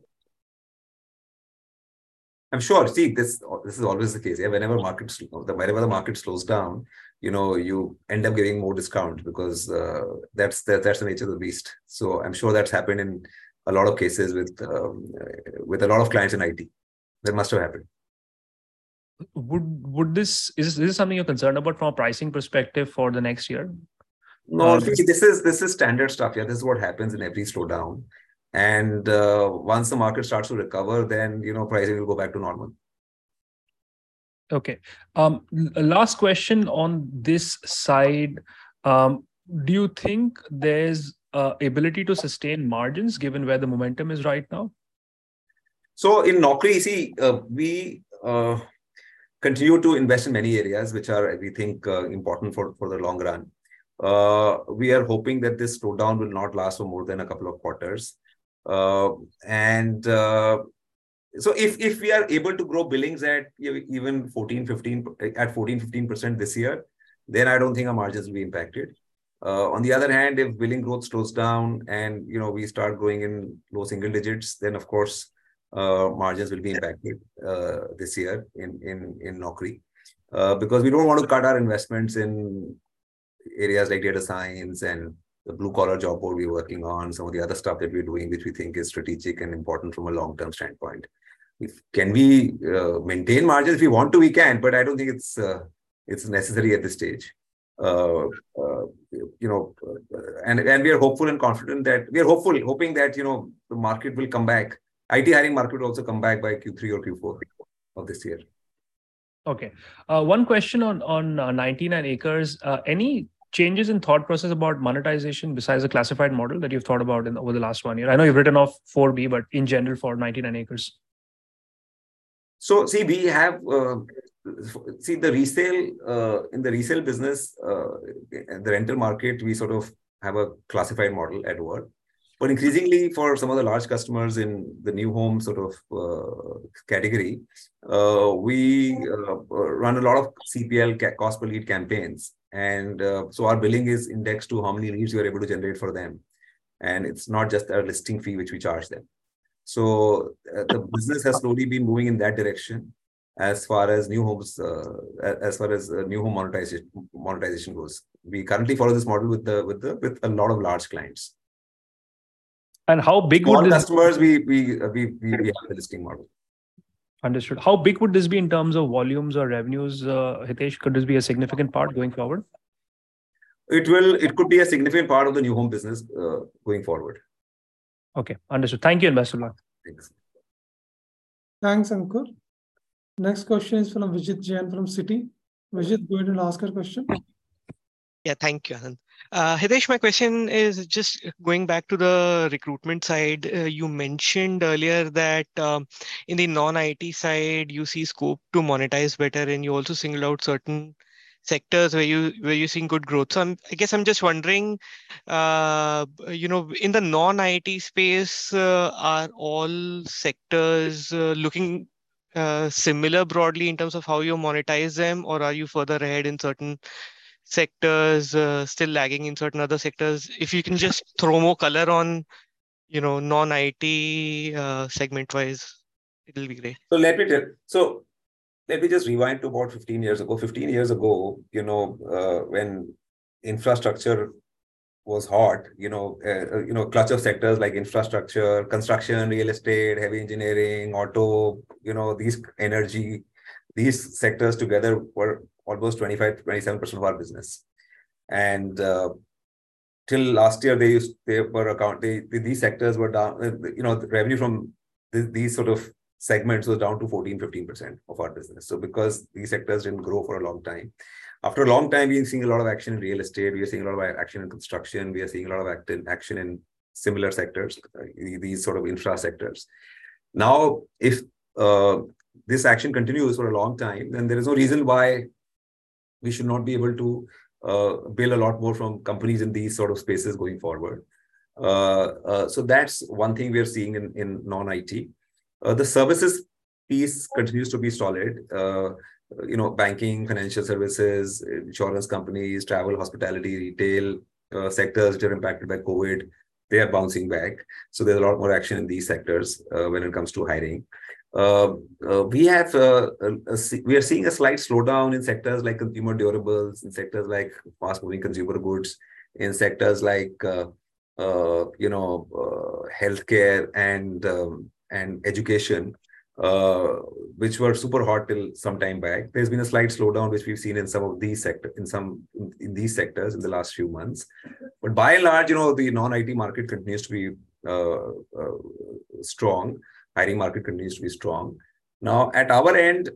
Speaker 3: I'm sure. See, this this is always the case. Yeah, whenever markets, whenever the market slows down, you know, you end up giving more discount because uh, that's the, that's the nature of the beast. So I'm sure that's happened in a lot of cases with um, with a lot of clients in I T. That must have happened.
Speaker 9: Would would this is this, is this something you're concerned about from a pricing perspective for the next year?
Speaker 3: No,
Speaker 9: Um,
Speaker 3: see, this is this is standard stuff. Yeah, this is what happens in every slowdown. And uh, once the market starts to recover, then you know pricing will go back to normal.
Speaker 9: Okay. Um, last question on this side. Um, do you think there's uh, ability to sustain margins given where the momentum is right now?
Speaker 3: So in Naukri, see, uh, we uh, continue to invest in many areas which are, we think, uh, important for, for the long run. Uh, we are hoping that this slowdown will not last for more than a couple of quarters. Uh, and uh, so if, if we are able to grow billings at even fourteen, fifteen, at fourteen, fifteen percent this year, then I don't think our margins will be impacted. Uh, on the other hand, if billing growth slows down and, you know, we start growing in low single digits, then of course, uh, margins will be impacted uh, this year in, in, in Naukri. Uh, because we don't want to cut our investments in areas like data science and the blue collar job board we're working on, some of the other stuff that we're doing, which we think is strategic and important from a long-term standpoint. If can we uh, maintain margins? If we want to, we can, but I don't think it's uh, it's necessary at this stage. Uh, uh, you know, uh, and and we are hopeful and confident that we are hopeful, hoping that you know the market will come back. I T hiring market will also come back by Q three or Q four of this year.
Speaker 9: Okay. Uh, one question on on uh, ninety-nine acres. Uh, any changes in thought process about monetization besides the classified model that you've thought about in over the last one year? I know you've written off four B, but in general for ninety-nine acres.
Speaker 3: So see, we have uh, see the resale uh, in the resale business, uh, the rental market. We sort of have a classified model at work, but increasingly for some of the large customers in the new home sort of uh, category, uh, we uh, run a lot of C P L, cost per lead campaigns, and uh, so our billing is indexed to how many leads we are able to generate for them, and it's not just a listing fee which we charge them. So uh, the business has slowly been moving in that direction as far as new homes, uh, as far as uh, new home monetization monetization goes. We currently follow this model with the with the with a lot of large clients.
Speaker 9: And how big
Speaker 3: Small
Speaker 9: would this
Speaker 3: customers we we we we, we have the listing model.
Speaker 9: Understood. How big would this be in terms of volumes or revenues, uh, Hitesh? Could this be a significant part going forward?
Speaker 3: It will. It could be a significant part of the new home business uh, going forward.
Speaker 9: Okay, understood. Thank you and best of luck.
Speaker 3: Thanks.
Speaker 1: Thanks, Ankur. Next question is from Vijit Jain from Citi. Vijit, go ahead and ask your question.
Speaker 10: Yeah, thank you, Anand. Uh, Hitesh, my question is just going back to the recruitment side. Uh, you mentioned earlier that um, in the non-I T side, you see scope to monetize better, and you also singled out certain sectors where you where you're seeing good growth. So I'm, I guess I'm just wondering, uh, you know, in the non-I T space, uh, are all sectors uh, looking uh, similar broadly in terms of how you monetize them, or are you further ahead in certain sectors, uh, still lagging in certain other sectors? If you can just throw more color on, you know, non-I T uh, segment wise, it'll be great.
Speaker 3: So let me tell. So let me just rewind to about fifteen years ago. fifteen years ago, you know, uh, when infrastructure was hot, you know, uh, you know, clutch of sectors like infrastructure, construction, real estate, heavy engineering, auto, you know, these energy, these sectors together were almost twenty-five, twenty-seven percent of our business. And uh, till last year, they used they were account they these sectors were down. You know, the revenue from th- these sort of segments was down to fourteen, fifteen percent of our business. So because these sectors didn't grow for a long time, after a long time, we're seeing a lot of action in real estate. We are seeing a lot of action in construction. We are seeing a lot of act- action in similar sectors, uh, these sort of infra sectors. Now, if uh, this action continues for a long time, then there is no reason why we should not be able to uh, build a lot more from companies in these sort of spaces going forward. Uh, uh, so that's one thing we are seeing in, in non-I T. Uh, the services piece continues to be solid. Uh, you know, banking, financial services, insurance companies, travel, hospitality, retail uh, sectors that are impacted by COVID, they are bouncing back. So there's a lot more action in these sectors uh, when it comes to hiring. Uh, uh, we have uh, a, a, we are seeing a slight slowdown in sectors like consumer durables, in sectors like fast-moving consumer goods, in sectors like uh, uh, you know uh, healthcare and um, and education, uh, which were super hot till some time back. There's been a slight slowdown which we've seen in some of these sectors, in some in, in these sectors in the last few months. But by and large, you know, the non-I T market continues to be uh, uh, strong. Hiring market continues to be strong. Now, at our end,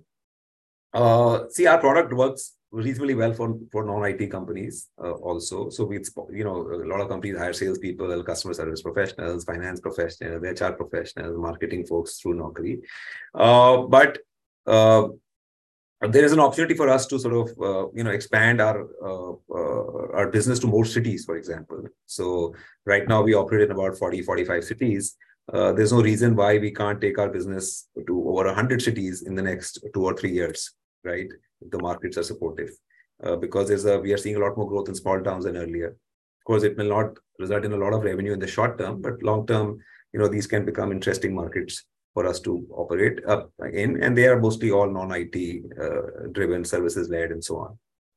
Speaker 3: uh, see, our product works reasonably well for, for non-I T companies uh, also. So we, you know, a lot of companies hire salespeople, customer service professionals, finance professionals, H R professionals, marketing folks through Naukri. Uh, but uh, there is an opportunity for us to sort of, uh, you know, expand our uh, uh, our business to more cities, for example. So right now we operate in about forty, forty-five cities. Uh, there's no reason why we can't take our business to over one hundred cities in the next two or three years, right? If the markets are supportive. Uh, because there's a, we are seeing a lot more growth in small towns than earlier. Of course, it will not result in a lot of revenue in the short term, but long term, you know, these can become interesting markets for us to operate up in, and they are mostly all non-I T uh, driven, services led, and so on.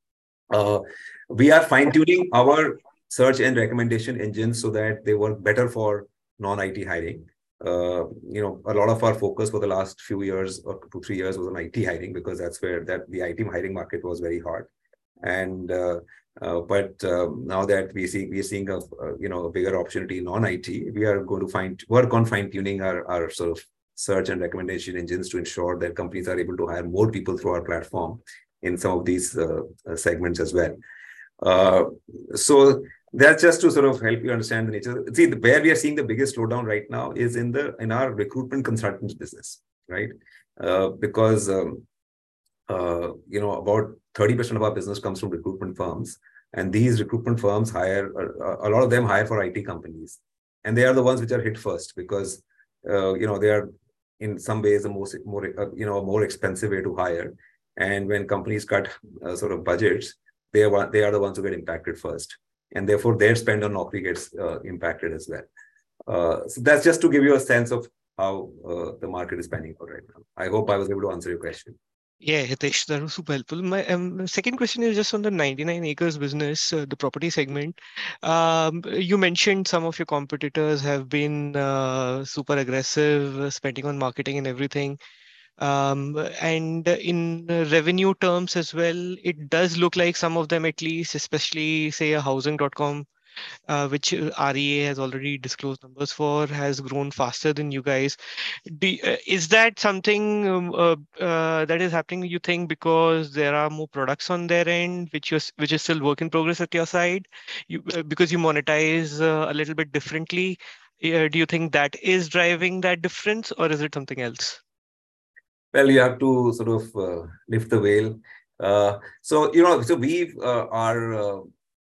Speaker 3: Uh, we are fine-tuning our search and recommendation engines so that they work better for non-I T hiring. Uh, you know, a lot of our focus for the last few years or two, three years was on I T hiring, because that's where that the I T hiring market was very hard. And uh, uh, but uh, now that we see we are seeing a uh, you know a bigger opportunity in non-I T, we are going to find work on fine-tuning our our sort of search and recommendation engines to ensure that companies are able to hire more people through our platform in some of these uh, segments as well. Uh, so that's just to sort of help you understand the nature. See, the, where we are seeing the biggest slowdown right now is in the in our recruitment consultants business, right? Uh, because um, uh, you know about thirty percent of our business comes from recruitment firms, and these recruitment firms hire a, a lot of them hire for I T companies, and they are the ones which are hit first because uh, you know they are in some ways the most more uh, you know more expensive way to hire, and when companies cut uh, sort of budgets, they are they are the ones who get impacted first. And therefore, their spend on Naukri gets uh, impacted as well. Uh, so that's just to give you a sense of how uh, the market is panning out right now. I hope I was able to answer your question.
Speaker 10: Yeah, Hitesh, that was super helpful. My um, second question is just on the ninety-nine acres business, uh, the property segment. Um, you mentioned some of your competitors have been uh, super aggressive, uh, spending on marketing and everything. Um, and in revenue terms as well, it does look like some of them, at least, especially say a housing dot com, uh, which R E A has already disclosed numbers for, has grown faster than you guys. Do, uh, is that something um, uh, uh, that is happening, you think, because there are more products on their end, which you're, which is still work in progress at your side, you, uh, because you monetize uh, a little bit differently? Uh, do you think that is driving that difference, or is it something else?
Speaker 3: Well, you have to sort of uh, lift the veil. Uh, so, you know, so we uh, are, uh,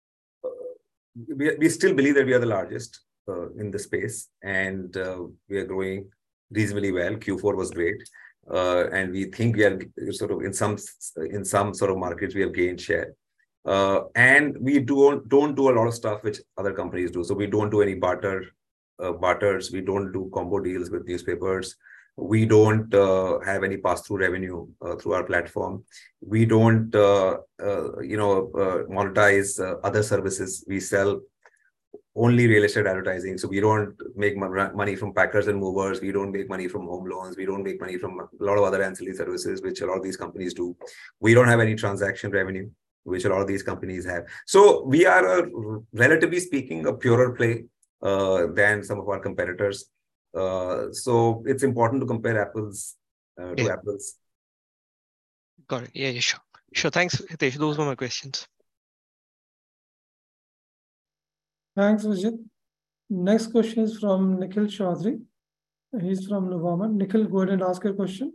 Speaker 3: we, we still believe that we are the largest uh, in the space, and uh, we are growing reasonably well. Q four was great. Uh, and we think we are sort of in some, in some sort of markets, we have gained share. Uh, and we don't, don't do a lot of stuff which other companies do. So we don't do any barter, uh, barters. We don't do combo deals with newspapers. We don't uh, have any pass-through revenue uh, through our platform. We don't, uh, uh, you know, uh, monetize uh, other services. We sell only real estate advertising. So we don't make money from packers and movers. We don't make money from home loans. We don't make money from a lot of other ancillary services, which a lot of these companies do. We don't have any transaction revenue. which a lot of these companies have. So we are, a, relatively speaking, a purer play uh, than some of our competitors. Uh, so it's important to compare apples uh, to
Speaker 10: Yeah.
Speaker 3: apples.
Speaker 10: Got it. Yeah, yeah, sure. Sure. Thanks, Hitesh. Those were my questions.
Speaker 1: Thanks, Vijit. Next question is from Nikhil Chaudhary. He's from Nuvama. Nikhil, go ahead and ask your question.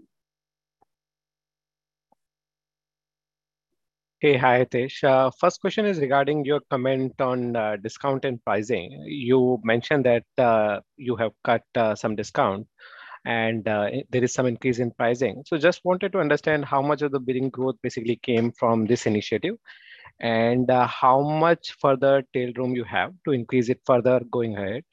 Speaker 11: Hey, hi, Hitesh. Uh, first question is regarding your comment on uh, discount and pricing. You mentioned that uh, you have cut uh, some discount and uh, there is some increase in pricing. So just wanted to understand how much of the billing growth basically came from this initiative and uh, how much further tail room you have to increase it further going ahead.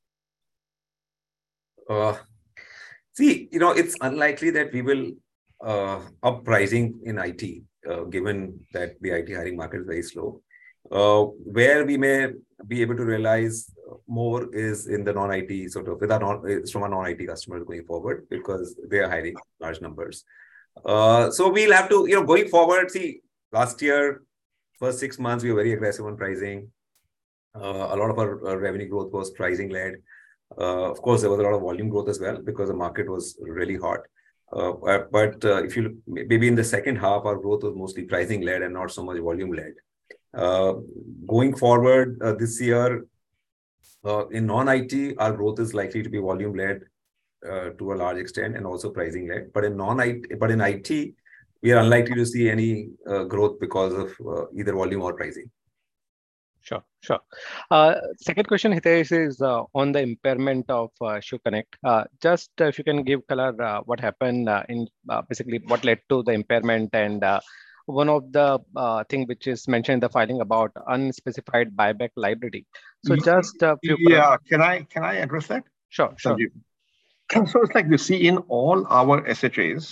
Speaker 3: Uh, see, you know, it's unlikely that we will uh, up pricing in I T, uh, given that the I T hiring market is very slow. Uh, where we may be able to realize more is in the non-I T sort of with our non, from our non-I T customers going forward, because they are hiring large numbers. Uh, so we'll have to, you know, going forward, see, last year, first six months, we were very aggressive on pricing. Uh, a lot of our, our revenue growth was pricing led. Uh, of course, there was a lot of volume growth as well because the market was really hot. Uh, but uh, if you look, maybe in the second half, our growth was mostly pricing led and not so much volume led. Uh, going forward uh, this year, uh, in non-I T, our growth is likely to be volume led uh, to a large extent and also pricing led. But in non-I T, but in I T, we are unlikely to see any uh, growth because of uh, either volume or pricing.
Speaker 11: Sure, sure. Uh, second question, Hitesh, is uh, on the impairment of uh, ShoeConnect. Uh, just uh, if you can give color, uh, what happened uh, in uh, basically what led to the impairment, and uh, one of the uh, thing which is mentioned in the filing about unspecified buyback liability. So just a few.
Speaker 7: Yeah, color. can I can I address that?
Speaker 11: Sure, sure.
Speaker 7: Sanjeev. So it's like you see in all our S H As,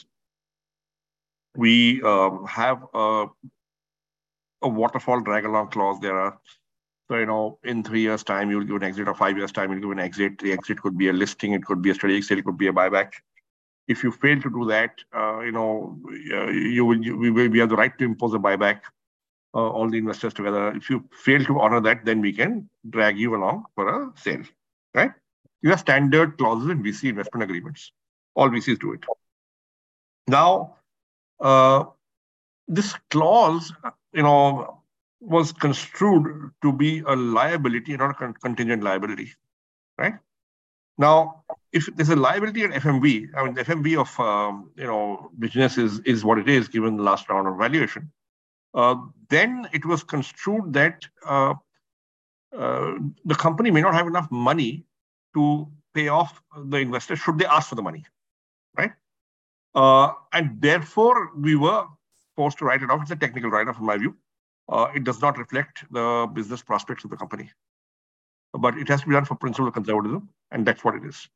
Speaker 7: we um, have a, a waterfall drag along clause. There are. So, you know, in three years' time, you'll give an exit, or five years' time, you'll give an exit. The exit could be a listing, it could be a strategic sale, it could be a buyback. If you fail to do that, uh, you know, uh, you will, you, we, we have the right to impose a buyback, uh, all the investors together. If you fail to honor that, then we can drag you along for a sale, right? You have standard clauses in V C investment agreements. All V Cs do it. Now, uh, this clause, you know, was construed to be a liability, not a con contingent liability, right? Now, if there's a liability at F M V, I mean, the F M V of, um, you know, business is, is what it is, given the last round of valuation, uh, then it was construed that uh, uh, the company may not have enough money to pay off the investor should they ask for the money, right? Uh, and therefore, we were forced to write it off. It's a technical write-off, in my view. Uh, it does not reflect the business prospects of the company. But it has to be done for principle of conservatism, and that's what it is.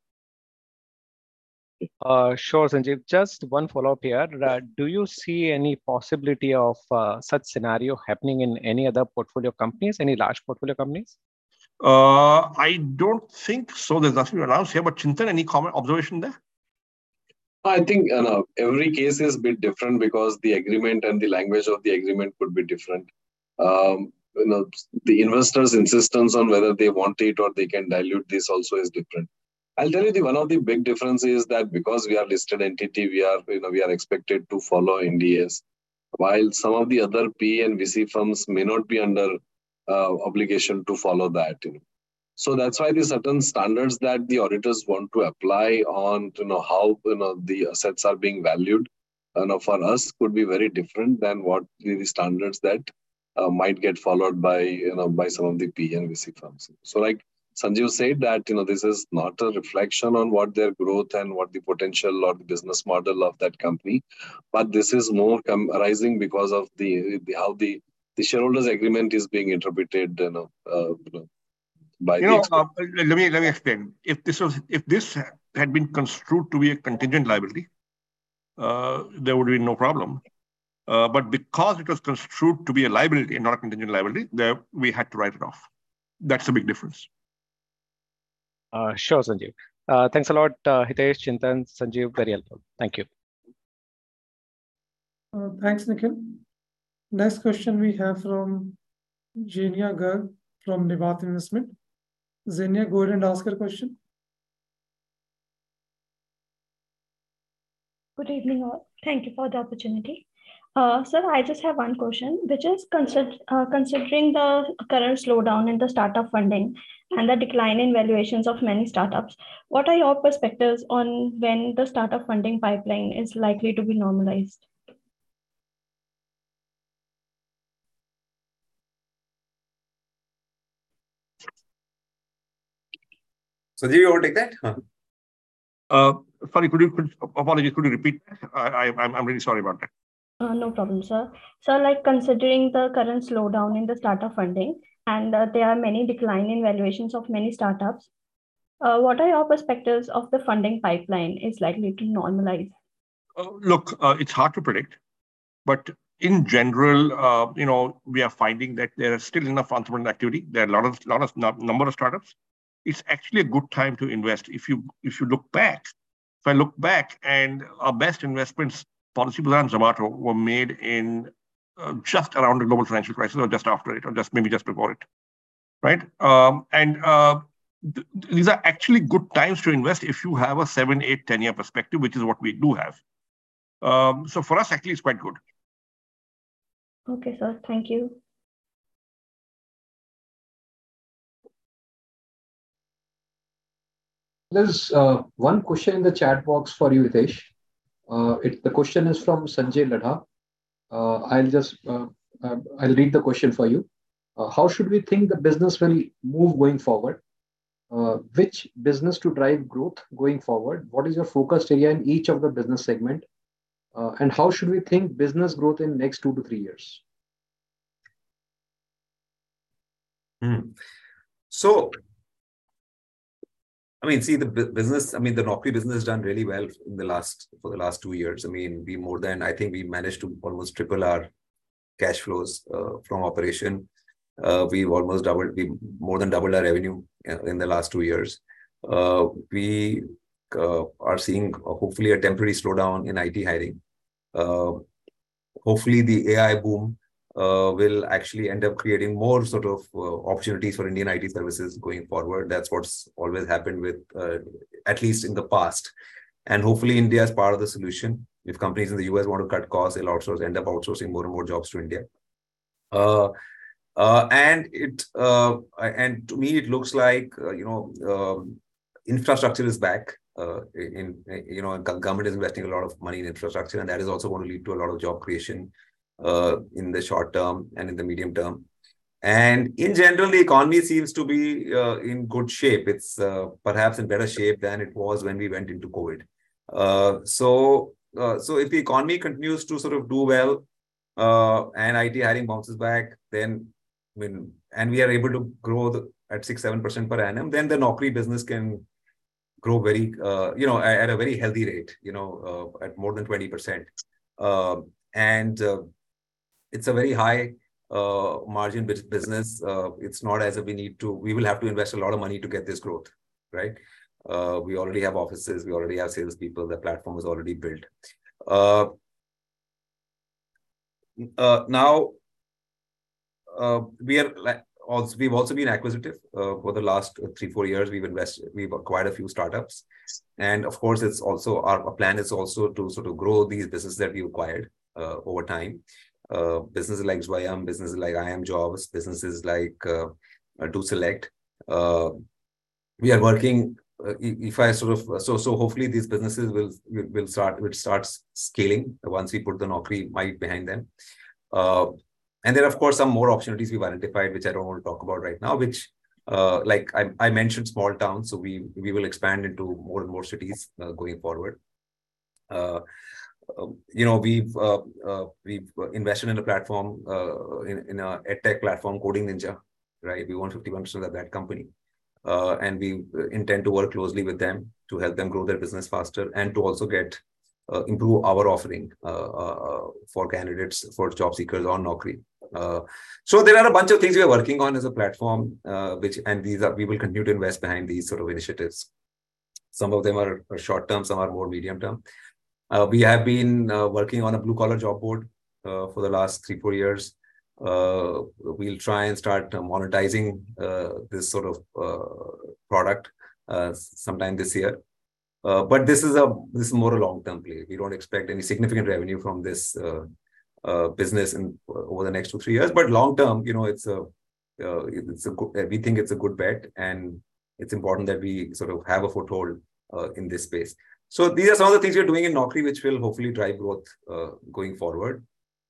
Speaker 11: Uh, sure, Sanjeev. Just one follow-up here. Uh, do you see any possibility of uh, such scenario happening in any other portfolio companies, any large portfolio companies?
Speaker 7: Uh, I don't think so. There's nothing to announce here, but Chintan, any comment, observation there?
Speaker 6: I think you know, every case is a bit different because the agreement and the language of the agreement could be different. Um, you know, the investors' insistence on whether they want it or they can dilute this also is different. I'll tell you the one of the big differences is that because we are listed entity, we are you know we are expected to follow N D As, while some of the other P and V C firms may not be under uh, obligation to follow that. You know. So that's why the certain standards that the auditors want to apply on you know how you know the assets are being valued, you know, for us could be very different than what the standards that uh, might get followed by you know by some of the P and V C firms. So like Sanjeev said that you know this is not a reflection on what their growth and what the potential or the business model of that company, but this is more arising because of the, the how the the shareholders agreement is being interpreted. You know. Uh, you know By
Speaker 7: you know, uh, let me let me explain. If this was if this had been construed to be a contingent liability, uh, there would be no problem. Uh, but because it was construed to be a liability and not a contingent liability, there we had to write it off. That's a big difference.
Speaker 11: Uh, sure, Sanjeev. Uh, thanks a lot, uh, Hitesh, Chintan, Sanjeev. Very helpful. Thank you.
Speaker 1: Uh, thanks, Nikhil. Next question we have from Zenia Garg from Nivath Investment. Zenia, go ahead and ask her question.
Speaker 12: Good evening all. Thank you for the opportunity. Uh, sir, I just have one question, which is consider, uh, considering the current slowdown in the startup funding and the decline in valuations of many startups, what are your perspectives on when the startup funding pipeline is likely to be normalized?
Speaker 3: So, do you want to take that? Huh?
Speaker 7: Uh, sorry, could you, could, apologies, could you repeat that? I, I, I'm, I'm really sorry about that.
Speaker 12: Uh, no problem, sir. So, like considering the current slowdown in the startup funding and uh, there are many decline in valuations of many startups, uh, what are your perspectives of the funding pipeline is likely to normalize?
Speaker 7: Uh, look, uh, it's hard to predict, but in general, uh, you know, we are finding that there is still enough entrepreneurial activity. There are a lot of, lot of number of startups. It's actually a good time to invest. If you if you look back, if I look back, and our best investments, Policybazaar and Zomato, were made in uh, just around the global financial crisis, or just after it, or just maybe just before it, right? Um, and uh, th these are actually good times to invest if you have a seven, eight, ten year perspective, which is what we do have. Um, so for us, actually, it's quite good.
Speaker 12: Okay, sir. Thank you.
Speaker 2: There's uh, one question in the chat box for you, Hitesh. Uh, it, the question is from Sanjay Ladha. Uh, I'll just uh, uh, I'll read the question for you. Uh, how should we think the business will move going forward? Uh, which business to drive growth going forward? What is your focused area in each of the business segment? Uh, and how should we think business growth in next two to three years?
Speaker 3: Hmm. So, I mean, see the business, I mean, the Naukri business has done really well in the last, for the last two years. I mean, we more than, I think we managed to almost triple our cash flows uh, from operation. Uh, we've almost doubled, we more than doubled our revenue in the last two years. Uh, we uh, are seeing uh, hopefully a temporary slowdown in I T hiring. Uh, hopefully the A I boom uh, will actually end up creating more sort of uh, opportunities for Indian I T services going forward. That's what's always happened with, uh, at least in the past. And hopefully India is part of the solution. If companies in the U S want to cut costs, they'll outsource, end up outsourcing more and more jobs to India. Uh, uh, and it uh, and to me, it looks like, uh, you know, um, infrastructure is back. Uh, in, you know, government is investing a lot of money in infrastructure, and that is also going to lead to a lot of job creation uh, in the short term and in the medium term. And in general, the economy seems to be uh, in good shape. It's uh, perhaps in better shape than it was when we went into COVID. Uh, so, uh, so if the economy continues to sort of do well uh, and I T hiring bounces back, then I mean, and we are able to grow the, at six, seven percent per annum, then the Naukri business can grow very, uh, you know, at, at a very healthy rate, you know, uh, at more than twenty percent. Uh, and uh, it's a very high uh, margin business. Uh, it's not as if we need to, we will have to invest a lot of money to get this growth, right? Uh, we already have offices, we already have salespeople, the platform is already built. Uh, uh, now, uh, we are like, Also, we've also been acquisitive uh, for the last three, four years. We've invested, we've acquired a few startups. And of course, it's also, our, our plan is also to sort of grow these businesses that we acquired uh, over time. Uh, businesses like Zwayam, businesses like iimjobs, businesses like uh, DoSelect. Uh, we are working, uh, if I sort of, so so hopefully these businesses will, will start, will start scaling once we put the Naukri might behind them. Uh, And there are, of course, some more opportunities we've identified, which I don't want to talk about right now, which, uh, like I, I mentioned, small towns. So we, we will expand into more and more cities uh, going forward. Uh, uh, you know, we've uh, uh, we've invested in a platform, uh, in, in a edtech platform, Coding Ninja, right? We own fifty-one percent of that company. Uh, and we intend to work closely with them to help them grow their business faster and to also get Uh, improve our offering uh, uh, for candidates, for job seekers on Naukri. Uh, so there are a bunch of things we are working on as a platform, uh, which and these are we will continue to invest behind these sort of initiatives. Some of them are, are short term, some are more medium term. Uh, we have been uh, working on a blue collar job board uh, for the last three, four years. Uh, we'll try and start monetizing uh, this sort of uh, product uh, sometime this year. Uh, but this is a this is more a long-term play. We don't expect any significant revenue from this uh, uh, business in over the next two, three years. But long-term, you know, it's a uh, it's a good, we think it's a good bet, and it's important that we sort of have a foothold uh, in this space. So these are some of the things we're doing in Naukri, which will hopefully drive growth uh, going forward.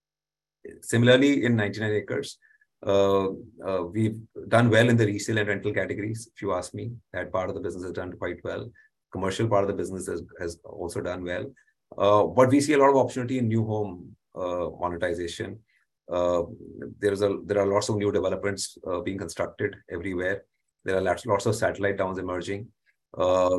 Speaker 3: Similarly, in ninety-nine acres, uh, uh, we've done well in the resale and rental categories. If you ask me, that part of the business has done quite well. Commercial part of the business has, has also done well. Uh, but we see a lot of opportunity in new home uh, monetization. Uh, there's a there are lots of new developments uh, being constructed everywhere. There are lots, lots of satellite towns emerging. Uh,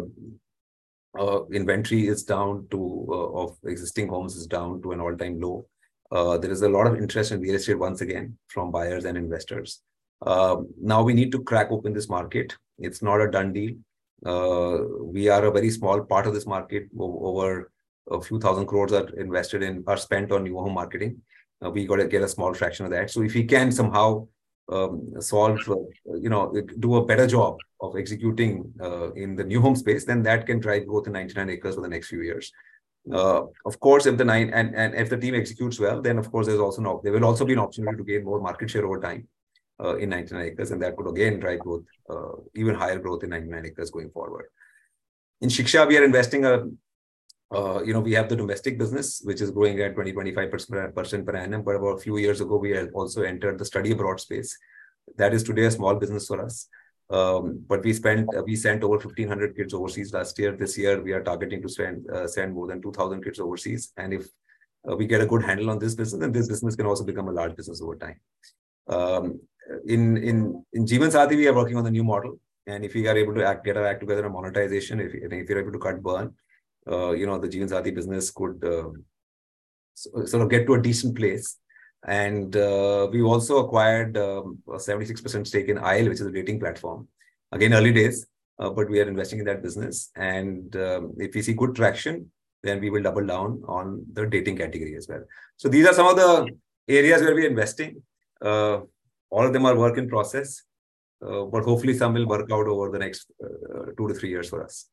Speaker 3: uh, inventory is down to uh, of existing homes is down to an all-time low. Uh, there is a lot of interest in real estate once again from buyers and investors. Uh, now we need to crack open this market. It's not a done deal. Uh, we are a very small part of this market. Over a few thousand crores are invested in, are spent on new home marketing. Uh, we got to get a small fraction of that. So if we can somehow um, solve, uh, you know, do a better job of executing uh, in the new home space, then that can drive growth in ninety-nine acres for the next few years. Uh, of course, if the nine and, and if the team executes well, then of course there's also no, there will also be an opportunity to gain more market share over time. Uh, in ninety-nine acres, and that could again drive growth, uh, even higher growth in ninety-nine acres going forward. In Shiksha, we are investing a, uh, you know, we have the domestic business, which is growing at twenty, twenty-five percent per annum, but about a few years ago, we had also entered the study abroad space. That is today a small business for us. Um, but we spent, uh, we sent over fifteen hundred kids overseas last year. This year, we are targeting to send, uh, send more than two thousand kids overseas. And if uh, we get a good handle on this business, then this business can also become a large business over time. Um, In in in Jeevan Sathi, we are working on the new model, and if we are able to act, get our act together on monetization, if if you're able to cut burn, uh, you know, the Jeevan Sathi business could uh, sort of get to a decent place. And uh, we also acquired um, a seventy-six percent stake in Aisle, which is a dating platform. Again, early days, uh, but we are investing in that business. And um, if we see good traction, then we will double down on the dating category as well. So these are some of the areas where we are investing. Uh, All of them are work in process, uh, but hopefully some will work out over the next uh, two to three years for us.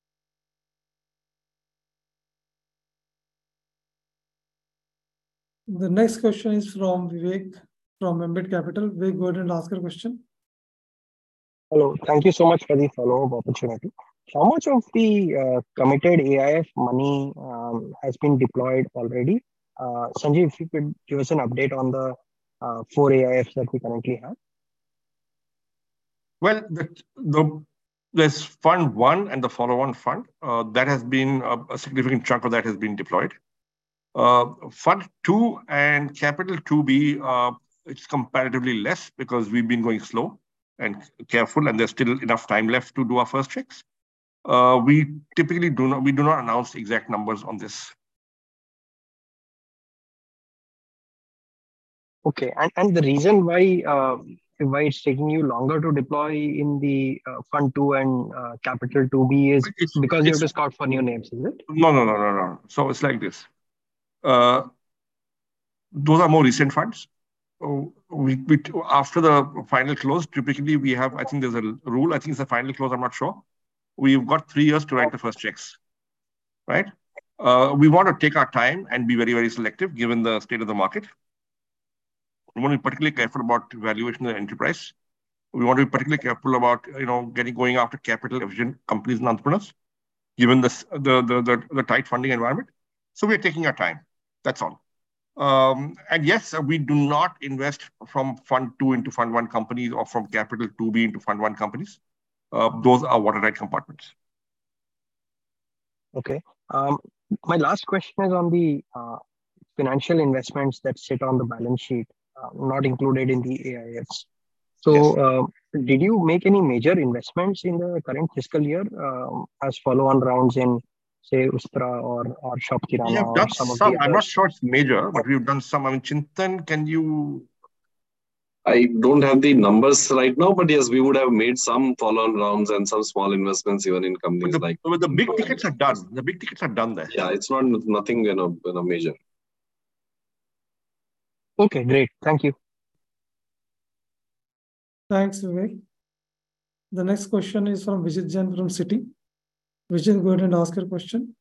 Speaker 1: The next question is from Vivek from Ambit Capital. Vivek, go ahead and ask your question.
Speaker 4: Hello, thank you so much for the follow-up opportunity. How much of the uh, committed A I F money um, has been deployed already? Uh, Sanjeev, if you could give us an update on the uh, four A I Fs that we currently have.
Speaker 7: Well, the, the there's fund one and the follow-on fund. Uh, that has been, a, a significant chunk of that has been deployed. Uh, fund two and capital two B, uh, it's comparatively less because we've been going slow and careful, and there's still enough time left to do our first checks. Uh, we typically do not, we do not announce exact numbers on this.
Speaker 4: Okay, and, and the reason why uh, why it's taking you longer to deploy in the uh, fund two and uh, capital two B is it's, because it's, you have to scout for new names, is it?
Speaker 7: No, no, no, no, no. So it's like this. Uh, those are more recent funds. Oh, we, we after the final close, typically we have, I think there's a rule, I think it's the final close, I'm not sure. We've got three years to write the first checks, right? Uh, we want to take our time and be very, very selective given the state of the market. We want to be particularly careful about valuation of the enterprise. We want to be particularly careful about, you know, getting going after capital efficient companies and entrepreneurs, given this, the, the, the, the tight funding environment. So we're taking our time. That's all. Um, and yes, we do not invest from fund two into fund one companies or from capital two B into fund one companies. Uh, those are watertight compartments.
Speaker 4: Okay. Um, my last question is on the uh, financial investments that sit on the balance sheet, uh, not included in the A I Fs. So yes. uh, did you make any major investments in the current fiscal year um, as follow-on rounds in, say, Ustraa or, or Shop Kirana?
Speaker 7: We have done
Speaker 4: some.
Speaker 7: some.
Speaker 4: Of
Speaker 7: I'm not sure it's major, but we've done some. I mean, Chintan, can you...
Speaker 6: I don't have the numbers right now, but yes, we would have made some follow-on rounds and some small investments even in companies
Speaker 7: but the,
Speaker 6: like...
Speaker 7: But the big tickets are done. The big tickets are done there.
Speaker 6: Yeah, it's not nothing, you know, you know major.
Speaker 4: Okay, great. Thank you.
Speaker 1: Thanks, Vivek. The next question is from Vijit Jain from Citi. Vijit, go ahead and ask your question.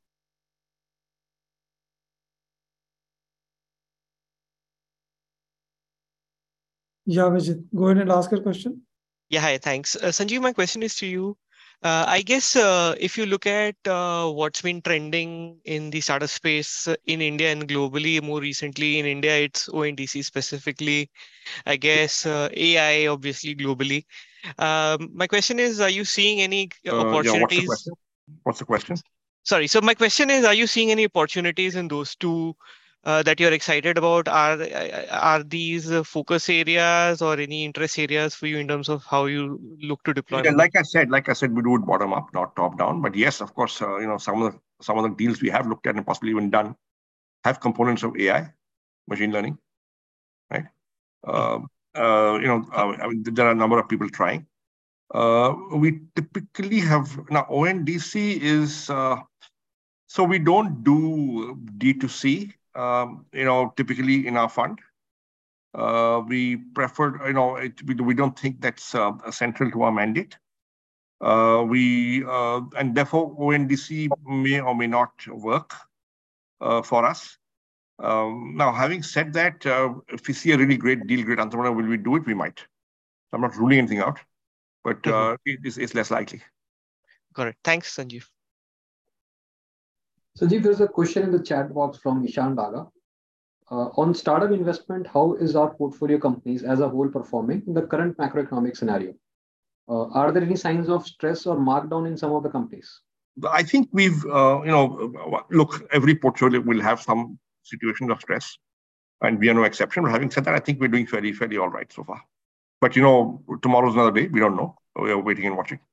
Speaker 1: Yeah, Vijit, go ahead and ask your question.
Speaker 10: Yeah, hi, thanks. Uh, Sanjeev, my question is to you. Uh, I guess uh, if you look at uh, what's been trending in the startup space in India and globally, more recently in India, it's O N D C specifically. I guess uh, A I, obviously globally. Um, my question is, are you seeing any
Speaker 7: Uh,
Speaker 10: opportunities?
Speaker 7: yeah, what's the question? What's the question?
Speaker 10: Sorry. So my question is, are you seeing any opportunities in those two uh, that you're excited about? Are are these uh, focus areas or any interest areas for you in terms of how you look to deploy
Speaker 7: Yeah,
Speaker 10: money?
Speaker 7: like I said, like I said, we do it bottom up, not top down. But yes, of course, uh, you know, some of the some of the deals we have looked at and possibly even done have components of A I, machine learning, right? Uh, uh, you know, uh, I mean, there are a number of people trying. Uh, we typically have now O N D C is uh, so we don't do D two C. Um, you know, typically in our fund, uh, we prefer. You know, it, we, we don't think that's uh, central to our mandate. Uh, we uh, and therefore O N D C may or may not work uh, for us. Um, now, having said that, uh, if we see a really great deal, great entrepreneur, will we do it? We might. I'm not ruling anything out, but uh, mm-hmm. it, it's less likely.
Speaker 10: Got it. Thanks, Sanjeev.
Speaker 2: Sanjeev, there's a question in the chat box from Ishan Daga. Uh, on startup investment, how is our portfolio companies as a whole performing in the current macroeconomic scenario? Uh, are there any signs of stress or markdown in some of the companies?
Speaker 7: I think we've, uh, you know, look, every portfolio will have some situations of stress, and we are no exception. But having said that, I think we're doing fairly, fairly all right so far. But, you know, tomorrow's another day. We don't know. We are waiting and watching.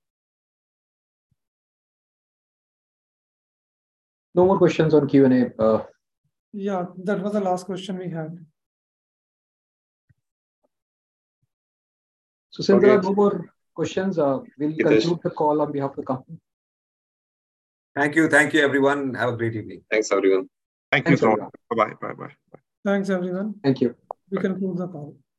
Speaker 2: No more questions on Q and A. Uh,
Speaker 1: yeah, that was the last question we had.
Speaker 2: So since okay. there are no more questions, uh, we'll it conclude is. the call on behalf of the company.
Speaker 3: Thank you. Thank you, everyone. Have a great evening.
Speaker 6: Thanks, everyone.
Speaker 7: Thank Thanks, you so much. Bye-bye. Bye-bye.
Speaker 1: Thanks, everyone.
Speaker 2: Thank you.
Speaker 1: We conclude the call.